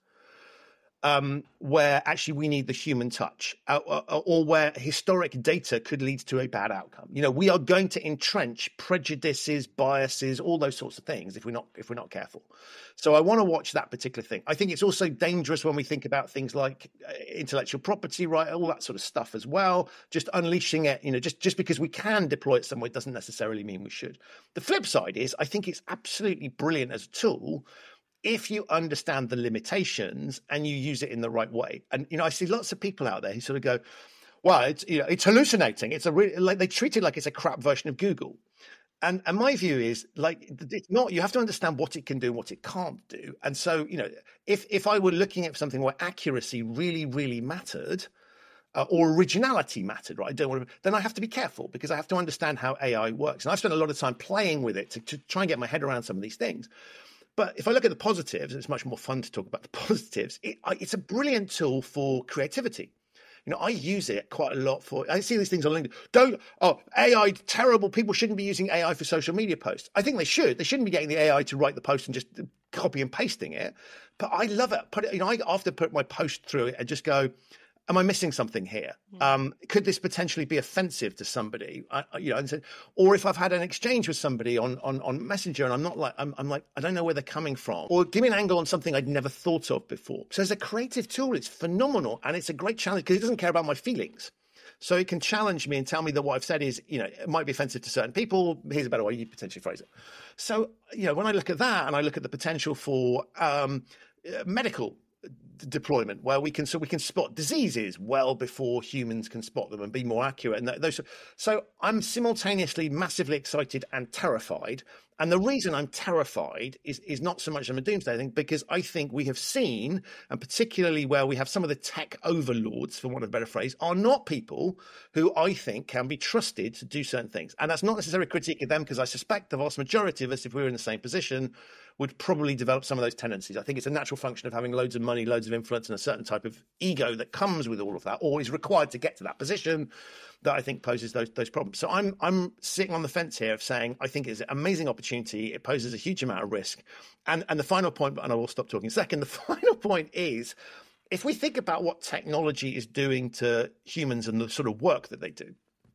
Um, where actually we need the human touch, uh, or, or where historic data could lead to a bad outcome. You know, we are going to entrench prejudices, biases, all those sorts of things if we're not if we're not careful. So I want to watch that particular thing. I think it's also dangerous when we think about things like uh, intellectual property, right, all that sort of stuff as well. Just unleashing it, you know, just just because we can deploy it somewhere doesn't necessarily mean we should. The flip side is I think it's absolutely brilliant as a tool if you understand the limitations and you use it in the right way. And, you know, I see lots of people out there who sort of go, well, it's, you know, it's hallucinating. It's a really, like they treat it like it's a crap version of Google. And, and my view is like, it's not, you have to understand what it can do and what it can't do. And so, you know, if, if I were looking at something where accuracy really, really mattered, uh, or originality mattered, right? I don't want to, then I have to be careful because I have to understand how A I works. And I've spent a lot of time playing with it to, to try and get my head around some of these things. But if I look at the positives, it's much more fun to talk about the positives. It, it's a brilliant tool for creativity. You know, I use it quite a lot for, I see these things on LinkedIn. Don't, oh, A I, terrible. People shouldn't be using A I for social media posts. I think they should. They shouldn't be getting the A I to write the post and just copy and pasting it. But I love it. Put it, you know, I often put my post through it and just go, am I missing something here? Mm. Um, could this potentially be offensive to somebody? I, you know, and so, or if I've had an exchange with somebody on on, on Messenger and I'm not like, I'm, I'm like, I don't know where they're coming from, or give me an angle on something I'd never thought of before. So as a creative tool, it's phenomenal and it's a great challenge because it doesn't care about my feelings. So it can challenge me and tell me that what I've said is, you know, it might be offensive to certain people. Here's a better way you potentially phrase it. So, you know, when I look at that and I look at the potential for um, medical deployment where we can so we can spot diseases well before humans can spot them and be more accurate, and those so I'm simultaneously massively excited and terrified. And the reason I'm terrified is is not so much I'm a doomsday thing, because I think we have seen, and particularly where we have some of the tech overlords, for want of a better phrase, are not people who I think can be trusted to do certain things. And that's not necessarily a critique of them, because I suspect the vast majority of us, if we were in the same position, would probably develop some of those tendencies. I think it's a natural function of having loads of money, loads of influence, and a certain type of ego that comes with all of that, or is required to get to that position, that I think poses those those problems. So I'm I'm sitting on the fence here of saying I think it's an amazing opportunity. It poses a huge amount of risk. And and the final point, and I will stop talking in a second, the final point is, if we think about what technology is doing to humans and the sort of work that they do,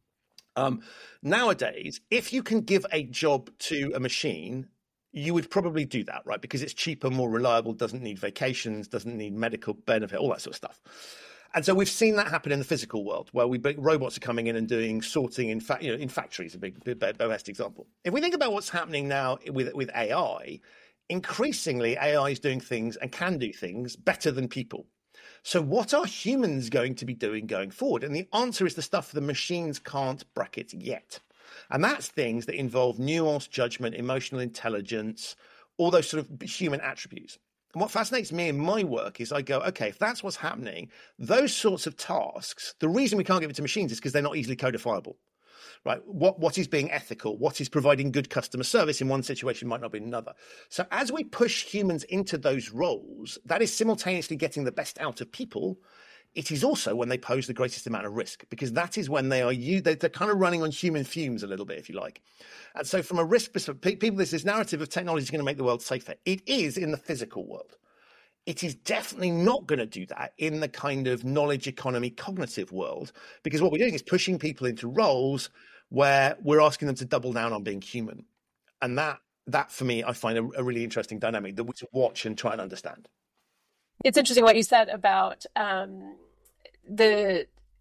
um, nowadays, if you can give a job to a machine, you would probably do that, right? Because it's cheaper, more reliable, doesn't need vacations, doesn't need medical benefit, all that sort of stuff. And so we've seen that happen in the physical world, where we robots are coming in and doing sorting in, fa- you know, in factories, a big, big best example. If we think about what's happening now with with A I, increasingly A I is doing things and can do things better than people. So what are humans going to be doing going forward? And the answer is the stuff the machines can't bracket yet. And that's things that involve nuance, judgment, emotional intelligence, all those sort of human attributes. And what fascinates me in my work is I go, okay, if that's what's happening, those sorts of tasks, the reason we can't give it to machines is because they're not easily codifiable, right? What, what is being ethical? What is providing good customer service in one situation might not be in another. So as we push humans into those roles, that is simultaneously getting the best out of people. It is also when they pose the greatest amount of risk, because that is when they are you. They're, they're kind of running on human fumes a little bit, if you like. And so from a risk perspective, people, there's this narrative of technology is going to make the world safer. It is in the physical world. It is definitely not going to do that in the kind of knowledge economy, cognitive world, because what we're doing is pushing people into roles where we're asking them to double down on being human. And that, that for me, I find a, a really interesting dynamic that we should watch and try and understand. It's interesting what you said about um, the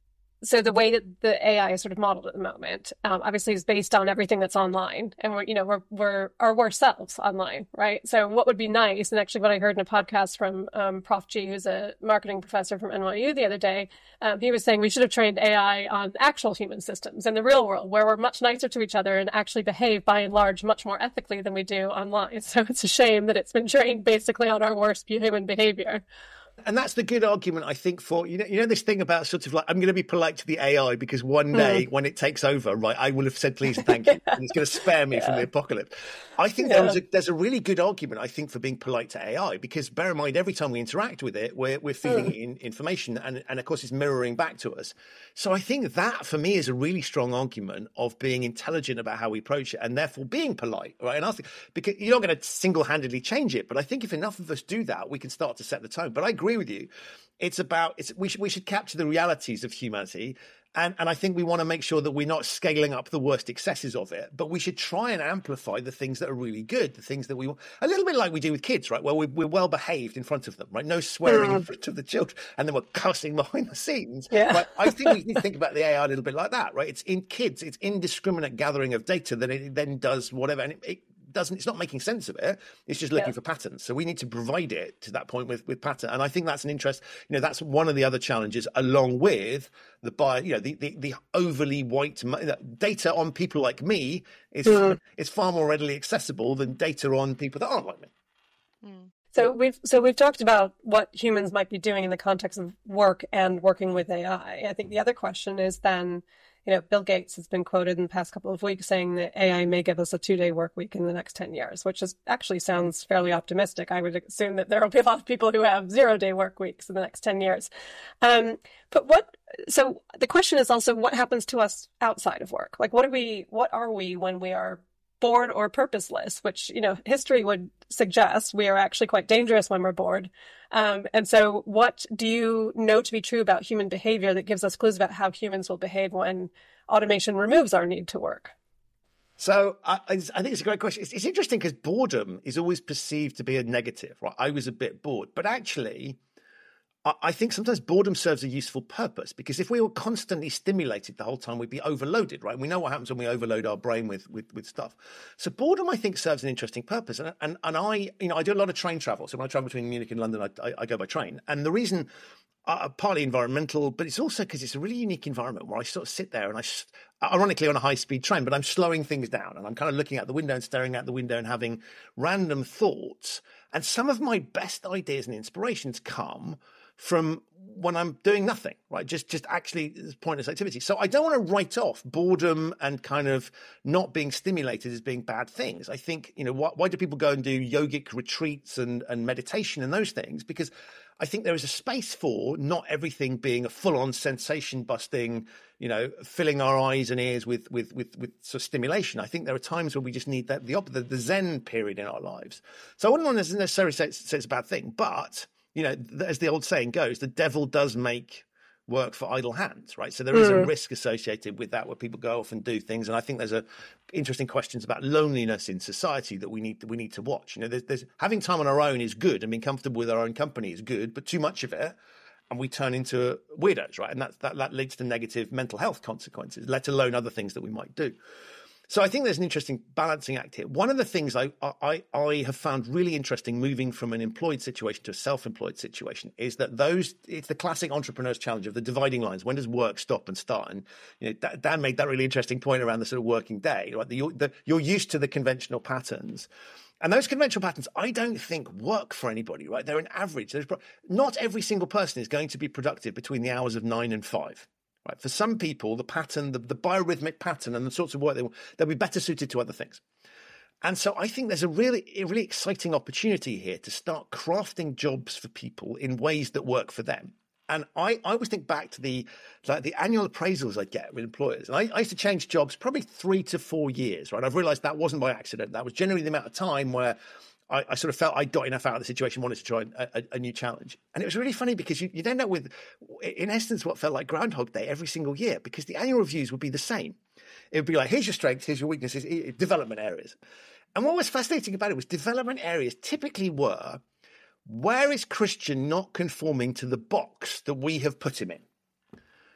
so the way that the A I is sort of modeled at the moment, um, obviously is based on everything that's online, and we're, you know, we're, we're our worst selves online, right? So what would be nice, and actually what I heard in a podcast from um, Prof G, who's a marketing professor from N Y U the other day, um, he was saying we should have trained A I on actual human systems in the real world, where we're much nicer to each other and actually behave by and large much more ethically than we do online. So it's a shame that it's been trained basically on our worst human behavior. And that's the good argument, I think, for, you know, you know, this thing about sort of like, I'm going to be polite to the A I because one day mm. when it takes over, right, I will have said please and thank you. yeah. And it's going to spare me yeah. from the apocalypse. I think yeah. there's, a, there's a really good argument, I think, for being polite to A I, because bear in mind, every time we interact with it, we're, we're feeding mm. it in information and, and of course, it's mirroring back to us. So I think that for me is a really strong argument of being intelligent about how we approach it and therefore being polite, right? And I think, because you're not going to single-handedly change it, but I think if enough of us do that, we can start to set the tone. But I agree with you. It's about, it's, we should, we should capture the realities of humanity. And, and I think we want to make sure that we're not scaling up the worst excesses of it, but we should try and amplify the things that are really good, the things that we want, a little bit like we do with kids, right? Where we're, we're well behaved in front of them, right? No swearing mm. in front of the children, and then we're cussing behind the scenes. Yeah. Right? I think we need to think about the A I a little bit like that, right? It's in kids, it's indiscriminate gathering of data that it then does whatever, and it, it doesn't, it's not making sense of it. It's just looking yeah. for patterns. So we need to provide it to that point with, with pattern. And I think that's an interest, you know, that's one of the other challenges along with the, by, you know, the, the, the overly white data on people like me is, mm. is far more readily accessible than data on people that aren't like me. Mm. So we've so we've talked about what humans might be doing in the context of work and working with A I. I think the other question is then, you know, Bill Gates has been quoted in the past couple of weeks saying that A I may give us a two-day work week in the next ten years, which is actually sounds fairly optimistic. I would assume that there will be a lot of people who have zero-day work weeks in the next ten years. Um, but what? So the question is also, what happens to us outside of work? Like, what are we? What are we when we are bored or purposeless, which, you know, history would suggest we are actually quite dangerous when we're bored. Um, and so what do you know to be true about human behavior that gives us clues about how humans will behave when automation removes our need to work? So I, I think it's a great question. It's, it's interesting because boredom is always perceived to be a negative, right? I was a bit bored, but actually I think sometimes boredom serves a useful purpose, because if we were constantly stimulated the whole time, we'd be overloaded, right? And we know what happens when we overload our brain with, with, with stuff. So boredom, I think, serves an interesting purpose. And, and, and I, you know, I do a lot of train travel. So when I travel between Munich and London, I, I, I go by train. And the reason, uh, partly environmental, but it's also because it's a really unique environment where I sort of sit there and I, ironically on a high speed train, but I'm slowing things down and I'm kind of looking out the window and staring out the window and having random thoughts. And some of my best ideas and inspirations come from when I'm doing nothing, right? Just, just actually pointless activity. So I don't want to write off boredom and kind of not being stimulated as being bad things. I think, you know, why, why do people go and do yogic retreats and, and meditation and those things? Because I think there is a space for not everything being a full-on sensation-busting, you know, filling our eyes and ears with with with with sort of stimulation. I think there are times where we just need that the opposite, the Zen period in our lives. So I wouldn't want to necessarily say it's, say it's a bad thing, but you know, as the old saying goes, the devil does make work for idle hands, right? So there is mm. a risk associated with that, where people go off and do things. And I think there's a interesting questions about loneliness in society that we need to, we need to watch. You know, there's, there's having time on our own is good, and being comfortable with our own company is good, but too much of it, and we turn into weirdos, right? And that that, that leads to negative mental health consequences, let alone other things that we might do. So I think there's an interesting balancing act here. One of the things I, I I have found really interesting moving from an employed situation to a self-employed situation is that those, it's the classic entrepreneur's challenge of the dividing lines. When does work stop and start? And you know, Dan made that really interesting point around the sort of working day, right? The, you're, the, you're used to the conventional patterns. And those conventional patterns, I don't think work for anybody, right? They're an average. There's, not every single person is going to be productive between the hours of nine and five. Right. For some people, the pattern, the, the biorhythmic pattern and the sorts of work, they, they'll be better suited to other things. And so I think there's a really, a really exciting opportunity here to start crafting jobs for people in ways that work for them. And I, I always think back to the like the annual appraisals I get with employers. And I, I used to change jobs probably three to four years, right? I've realized that wasn't by accident. That was generally the amount of time where I, I sort of felt I got enough out of the situation, wanted to try a, a, a new challenge. And it was really funny because you, you'd end up with, in essence, what felt like Groundhog Day every single year, because the annual reviews would be the same. It would be like, here's your strengths, here's your weaknesses, development areas. And what was fascinating about it was development areas typically were, where is Christian not conforming to the box that we have put him in?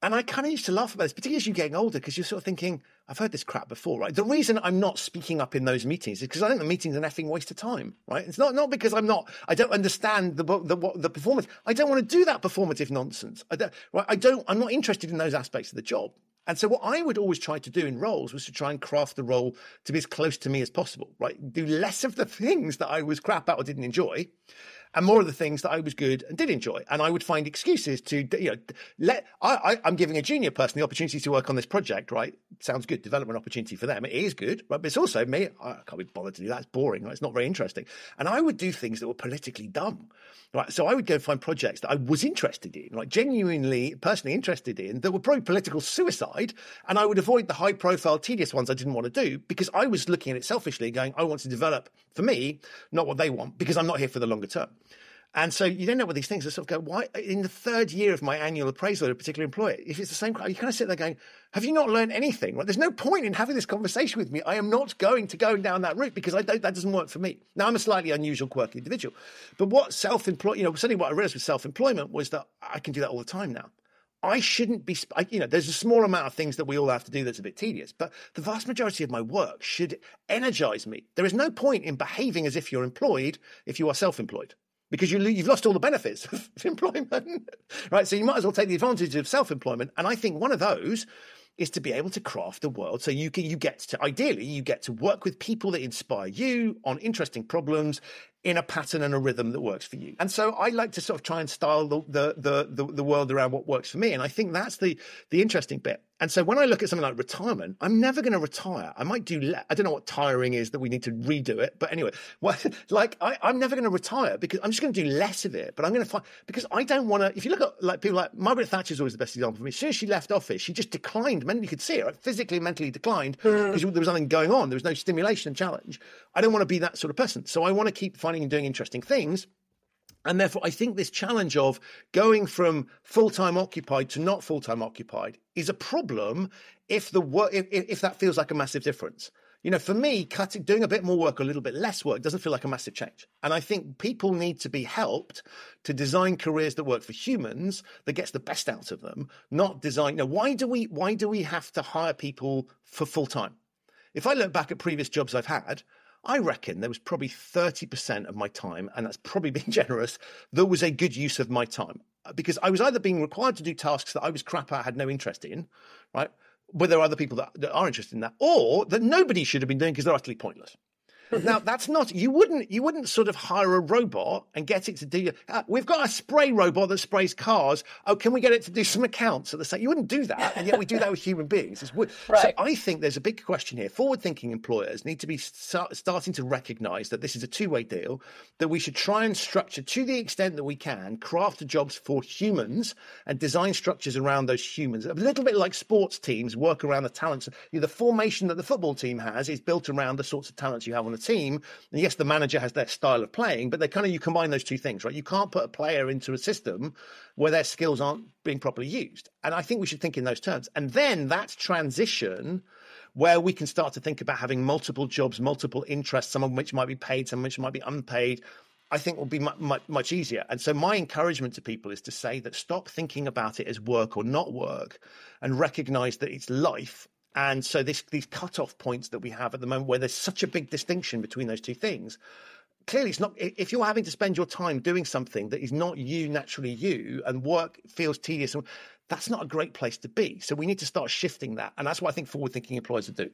And I kind of used to laugh about this, particularly as you're getting older, because you're sort of thinking, I've heard this crap before, right? The reason I'm not speaking up in those meetings is because I think the meeting's an effing waste of time, right? It's not, not because I'm not, I don't understand the, the, the, the performance. I don't want to do that performative nonsense. I don't, right? I don't, I'm not interested in those aspects of the job. And so what I would always try to do in roles was to try and craft the role to be as close to me as possible, right? Do less of the things that I was crap at or didn't enjoy, and more of the things that I was good and did enjoy. And I would find excuses to, you know, let, I, I, I'm giving a junior person the opportunity to work on this project, right? Sounds good. Development opportunity for them. It is good, right? But it's also me. I can't be bothered to do that. It's boring, right? It's not very interesting. And I would do things that were politically dumb, right? So I would go and find projects that I was interested in, like genuinely, personally interested in, that were probably political suicide. And I would avoid the high profile, tedious ones I didn't want to do because I was looking at it selfishly going, I want to develop for me, not what they want, because I'm not here for the longer term. And so you end up with these things that sort of go, why, in the third year of my annual appraisal of a particular employer, if it's the same, you kind of sit there going, have you not learned anything? Right? There's no point in having this conversation with me. I am not going to go down that route because I don't, that doesn't work for me. Now, I'm a slightly unusual, quirky individual. But what self-employed, you know, certainly what I realized with self-employment was that I can do that all the time now. I shouldn't be, you know, there's a small amount of things that we all have to do that's a bit tedious, but the vast majority of my work should energize me. There is no point in behaving as if you're employed if you are self-employed. Because you, you've lost all the benefits of employment, right? So you might as well take the advantage of self-employment. And I think one of those is to be able to craft a world. So you can, you get to, ideally, you get to work with people that inspire you on interesting problems in a pattern and a rhythm that works for you. And so I like to sort of try and style the, the, the, the, the world around what works for me. And I think that's the, the interesting bit. And so when I look at something like retirement, I'm never going to retire. I might do, le- I don't know what tiring is that we need to redo it. But anyway, well, like I, I'm never going to retire because I'm just going to do less of it. But I'm going to find, because I don't want to, if you look at like people like Margaret Thatcher is always the best example for me. As soon as she left office, she just declined. Mentally, you could see it, right? Physically and mentally declined because there was nothing going on. There was no stimulation and challenge. I don't want to be that sort of person. So I want to keep finding and doing interesting things. And therefore, I think this challenge of going from full-time occupied to not full-time occupied is a problem if the work, if, if that feels like a massive difference. You know, for me, cutting, doing a bit more work or a little bit less work doesn't feel like a massive change. And I think people need to be helped to design careers that work for humans, that gets the best out of them, not design. You know, why do we, why do we have to hire people for full-time? If I look back at previous jobs I've had, I reckon there was probably thirty percent of my time, and that's probably being generous, that was a good use of my time. Because I was either being required to do tasks that I was crap at, had no interest in, right? Where there are other people that, that are interested in that, or that nobody should have been doing because they're utterly pointless. Now, that's not, you wouldn't, you wouldn't sort of hire a robot and get it to do, uh, we've got a spray robot that sprays cars. Oh, can we get it to do some accounts at the same? You wouldn't do that. And yet we do that with human beings. It's, right. So I think there's a big question here. Forward-thinking employers need to be start, starting to recognize that this is a two-way deal, that we should try and structure to the extent that we can, craft jobs for humans and design structures around those humans. A little bit like sports teams work around the talents. You know, the formation that the football team has is built around the sorts of talents you have on the team. And yes, the manager has their style of playing, but they kind of, you combine those two things, right? You can't put a player into a system where their skills aren't being properly used. And I think we should think in those terms. And then that transition where we can start to think about having multiple jobs, multiple interests, some of which might be paid, some of which might be unpaid, I think will be much, much, much easier. And so my encouragement to people is to say that stop thinking about it as work or not work and recognize that it's life. And so this, these cut-off points that we have at the moment where there's such a big distinction between those two things, clearly it's not, if you're having to spend your time doing something that is not you, naturally you, and work feels tedious, that's not a great place to be. So we need to start shifting that. And that's what I think forward-thinking employers will do.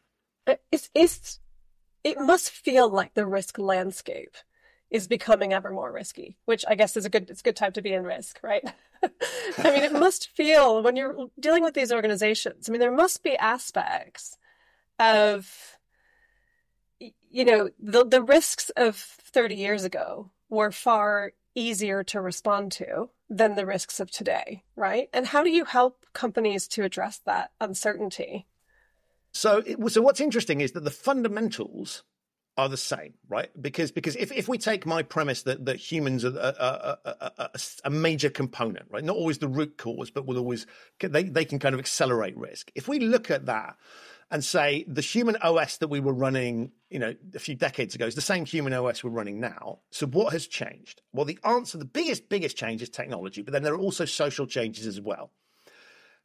It's, it's, it must feel like the risk landscape is becoming ever more risky, which I guess is a good, it's a good time to be in risk, right? I mean, it must feel when you're dealing with these organizations, I mean, there must be aspects of, you know, the, the risks of thirty years ago were far easier to respond to than the risks of today, right? And how do you help companies to address that uncertainty? So, it, so what's interesting is that the fundamentals are the same, right? Because because if, if we take my premise that, that humans are a, a, a, a major component, right? Not always the root cause, but will always, they, they can kind of accelerate risk. If we look at that and say the human O S that we were running, you know, a few decades ago is the same human O S we're running now. So what has changed? Well, the answer, the biggest, biggest change is technology, but then there are also social changes as well.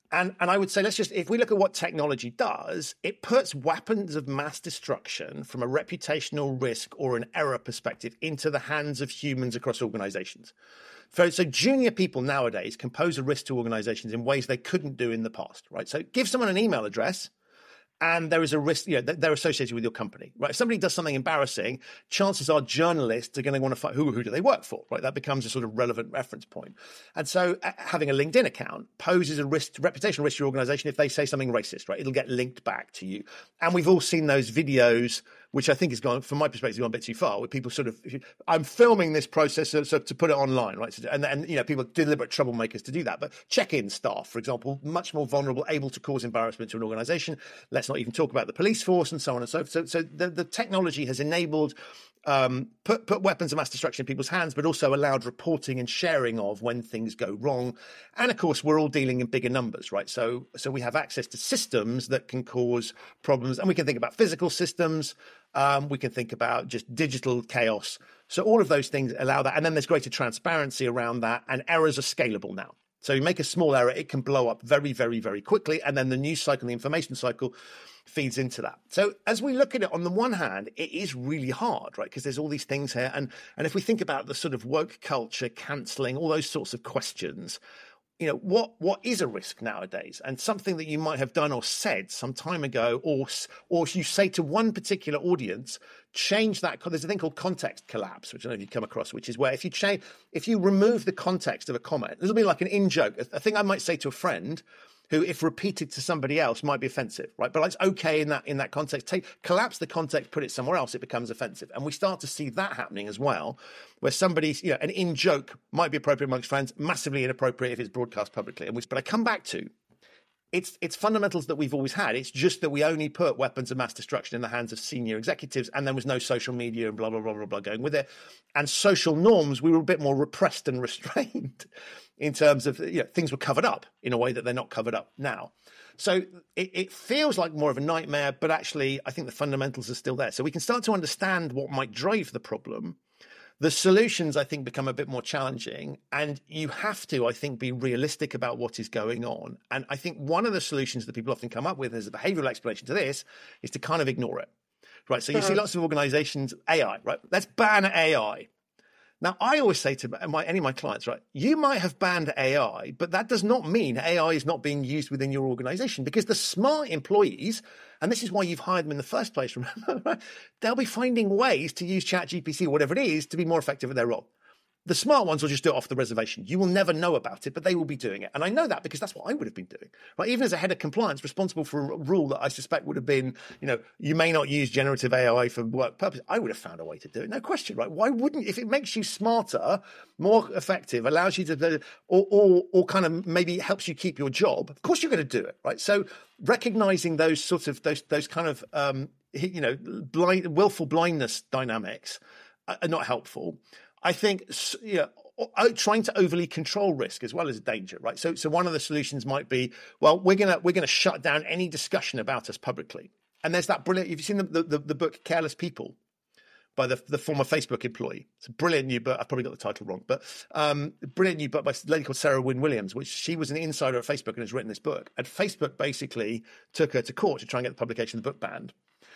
And, and I would say, let's just, if we look at what technology does, it puts weapons of mass destruction from a reputational risk or an error perspective into the hands of humans across organizations. So, so junior people nowadays can pose a risk to organizations in ways they couldn't do in the past, right? So give someone an email address, and there is a risk, you know, they're associated with your company, right? If somebody does something embarrassing, chances are journalists are going to want to find who, who do they work for, right? That becomes a sort of relevant reference point. And so uh, having a LinkedIn account poses a risk, reputational risk to your organization if they say something racist, right? It'll get linked back to you. And we've all seen those videos, which I think has gone, from my perspective, gone a bit too far, where people sort of, I'm filming this process so, so to put it online, right? So, and, and, you know, people, deliberate troublemakers to do that. But check-in staff, for example, much more vulnerable, able to cause embarrassment to an organization. Let's not even talk about the police force and so on and so forth. So, so the, the technology has enabled, um, put, put weapons of mass destruction in people's hands, but also allowed reporting and sharing of when things go wrong. And of course, we're all dealing in bigger numbers, right? So, so we have access to systems that can cause problems, and we can think about physical systems. Um, we can think about just digital chaos. So all of those things allow that. And then there's greater transparency around that, and errors are scalable now. So you make a small error, it can blow up very, very, very quickly. And then the news cycle, the information cycle feeds into that. So as we look at it, on the one hand, it is really hard, right? Because there's all these things here. And, and if we think about the sort of woke culture, cancelling, all those sorts of questions, you know, what what is a risk nowadays? And something that you might have done or said some time ago, or or you say to one particular audience, change that. There's a thing called context collapse, which I don't know if you've come across, which is where if you change, if you remove the context of a comment, this will be like an in-joke, a thing I might say to a friend, who, if repeated to somebody else, might be offensive, right? But it's okay in that in that context. Take, collapse the context, put it somewhere else, it becomes offensive. And we start to see that happening as well, where somebody's, you know, an in-joke might be appropriate amongst friends, massively inappropriate if it's broadcast publicly. And we, but I come back to, it's it's fundamentals that we've always had. It's just that we only put weapons of mass destruction in the hands of senior executives, and there was no social media and blah, blah, blah, blah, blah going with it. And social norms, we were a bit more repressed and restrained in terms of, you know, things were covered up in a way that they're not covered up now. So it, it feels like more of a nightmare, but actually I think the fundamentals are still there. So we can start to understand what might drive the problem. The solutions, I think, become a bit more challenging, and you have to, I think, be realistic about what is going on. And I think one of the solutions that people often come up with as a behavioral explanation to this is to kind of ignore it, right? So you see lots of organizations, A I, right? Let's ban A I. Now, I always say to my, any of my clients, right, you might have banned A I, but that does not mean A I is not being used within your organization, because the smart employees, and this is why you've hired them in the first place, remember, right? They'll be finding ways to use ChatGPT or whatever it is to be more effective at their role. The smart ones will just do it off the reservation. You will never know about it, but they will be doing it. And I know that because that's what I would have been doing. Right? Even as a head of compliance responsible for a rule that I suspect would have been, you know, you may not use generative A I for work purposes, I would have found a way to do it. No question, right? Why wouldn't, if it makes you smarter, more effective, allows you to, or, or, or kind of maybe helps you keep your job, of course you're going to do it, right? So recognizing those sorts of, those, those kind of, um, you know, blind, willful blindness dynamics are not helpful. I think, you know, trying to overly control risk as well as danger, right? So, so one of the solutions might be, well, we're gonna we're gonna shut down any discussion about us publicly. And there's that brilliant. You've seen the the, the book Careless People by the the former Facebook employee. It's a brilliant new book. I've probably got the title wrong, but um, brilliant new book by a lady called Sarah Wynne Williams, which she was an insider at Facebook and has written this book. And Facebook basically took her to court to try and get the publication of the book banned.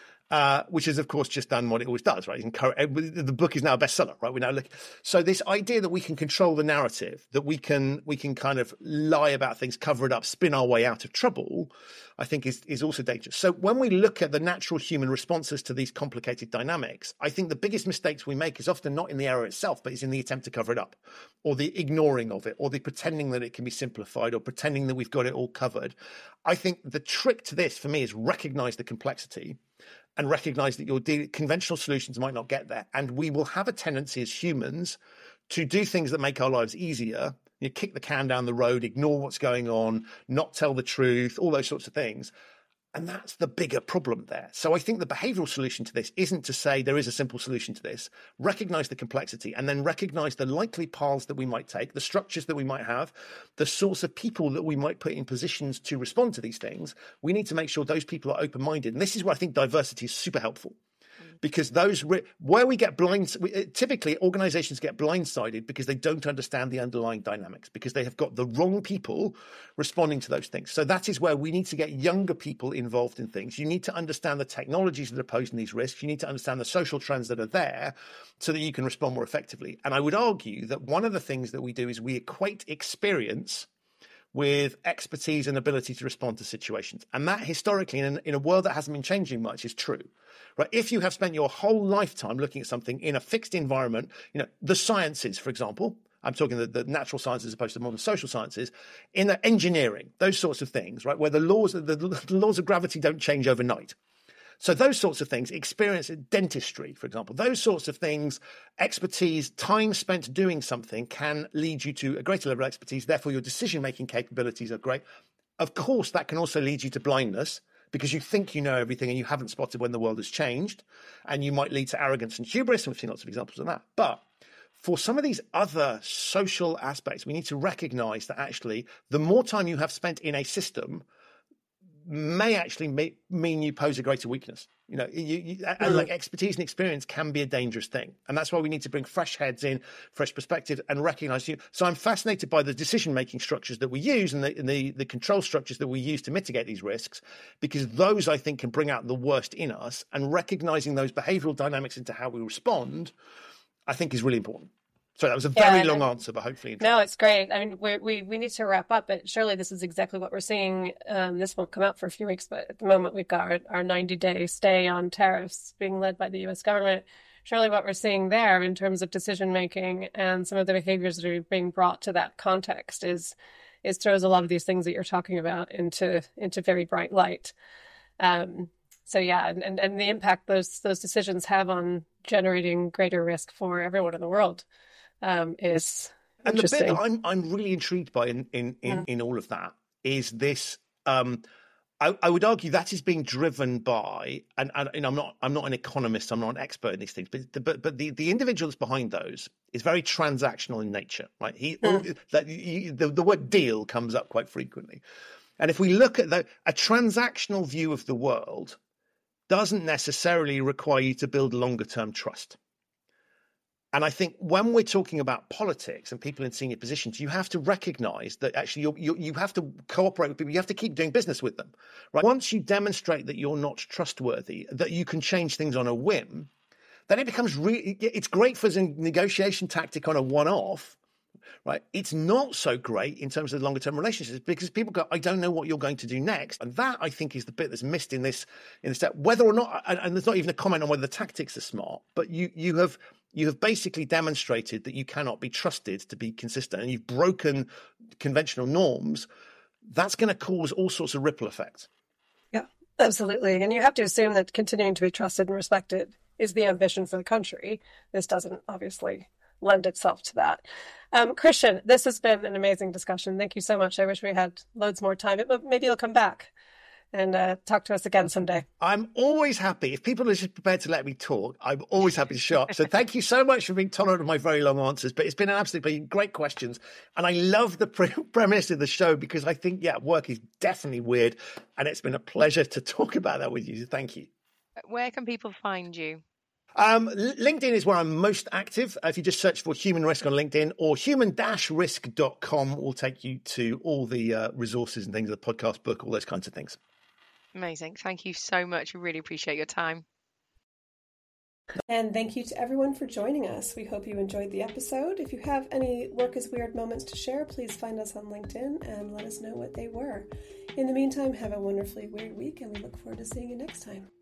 Uh, which has, of course, just done what it always does, right? The book is now a bestseller, right? We now look. So this idea that we can control the narrative, that we can we can kind of lie about things, cover it up, spin our way out of trouble, I think is is also dangerous. So when we look at the natural human responses to these complicated dynamics, I think the biggest mistakes we make is often not in the error itself, but is in the attempt to cover it up, or the ignoring of it, or the pretending that it can be simplified, or pretending that we've got it all covered. I think the trick to this, for me, is recognize the complexity and recognize that your de- conventional solutions might not get there. And we will have a tendency as humans to do things that make our lives easier, you know, kick the can down the road, ignore what's going on, not tell the truth, all those sorts of things. And that's the bigger problem there. So I think the behavioral solution to this isn't to say there is a simple solution to this. Recognize the complexity, and then recognize the likely paths that we might take, the structures that we might have, the sorts of people that we might put in positions to respond to these things. We need to make sure those people are open-minded. And this is where I think diversity is super helpful. because those where we get blind, typically organizations get blindsided because they don't understand the underlying dynamics, because they have got the wrong people responding to those things. So that is where we need to get younger people involved in things. You need to understand the technologies that are posing these risks. You need to understand the social trends that are there so that you can respond more effectively. And I would argue that one of the things that we do is we equate experience with expertise and ability to respond to situations. And that historically, in, in a world that hasn't been changing much, is true. Right? If you have spent your whole lifetime looking at something in a fixed environment, you know, the sciences, for example, I'm talking the, the natural sciences as opposed to modern social sciences, in the engineering, those sorts of things, right, where the laws, the, the laws of gravity don't change overnight. So those sorts of things, experience in dentistry, for example, those sorts of things, expertise, time spent doing something can lead you to a greater level of expertise. Therefore, your decision-making capabilities are great. Of course, that can also lead you to blindness because you think you know everything and you haven't spotted when the world has changed. And you might lead to arrogance and hubris. And we've seen lots of examples of that. But for some of these other social aspects, we need to recognize that actually the more time you have spent in a system may actually may, mean you pose a greater weakness. You know, you, you, mm. like expertise and experience can be a dangerous thing. And that's why we need to bring fresh heads in, fresh perspective, and recognize you. So I'm fascinated by the decision-making structures that we use and the, and the, the control structures that we use to mitigate these risks, because those, I think, can bring out the worst in us, and recognizing those behavioral dynamics into how we respond, I think, is really important. So that was a very yeah, long I, answer, but hopefully... No, it's great. I mean, we we we need to wrap up, but surely this is exactly what we're seeing. Um, this won't come out for a few weeks, but at the moment we've got our, our ninety-day stay on tariffs being led by the U S government. Surely what we're seeing there in terms of decision-making and some of the behaviors that are being brought to that context is is throws a lot of these things that you're talking about into into very bright light. Um, so yeah, and, and, and the impact those those decisions have on generating greater risk for everyone in the world. Um, is and the bit that I'm I'm really intrigued by in in in, yeah. in all of that is this. Um, I, I would argue that is being driven by, and, and, and I'm not I'm not an economist, I'm not an expert in these things, but the, but but the the individual that's behind those is very transactional in nature, right? He yeah. all, that you, the the word deal comes up quite frequently, and if we look at the, a transactional view of the world, doesn't necessarily require you to build longer term trust. And I think when we're talking about politics and people in senior positions, you have to recognize that actually you're, you you have to cooperate with people. You have to keep doing business with them, right? Once you demonstrate that you're not trustworthy, that you can change things on a whim, then it becomes really, it's great for a negotiation tactic on a one-off, right? It's not so great in terms of the longer term relationships because people go, I don't know what you're going to do next. And that, I think, is the bit that's missed in this, in this step, whether or not, and, and there's not even a comment on whether the tactics are smart, but you, you have, you have basically demonstrated that you cannot be trusted to be consistent and you've broken conventional norms. That's going to cause all sorts of ripple effects. Yeah, absolutely. And you have to assume that continuing to be trusted and respected is the ambition for the country. This doesn't obviously lend itself to that. Um, Christian, this has been an amazing discussion. Thank you so much. I wish we had loads more time, but maybe you'll come back and uh, talk to us again someday. I'm always happy. If people are just prepared to let me talk, I'm always happy to show up. So thank you so much for being tolerant of my very long answers. But it's been an absolutely great questions. And I love the pre- premise of the show because I think, yeah, work is definitely weird. And it's been a pleasure to talk about that with you. So thank you. Where can people find you? Um, LinkedIn is where I'm most active. Uh, if you just search for Human Risk on LinkedIn, or human dash risk dot com will take you to all the uh, resources and things, the podcast book, all those kinds of things. Amazing. Thank you so much. We really appreciate your time. And thank you to everyone for joining us. We hope you enjoyed the episode. If you have any Work is Weird moments to share, please find us on LinkedIn and let us know what they were. In the meantime, have a wonderfully weird week, and we look forward to seeing you next time.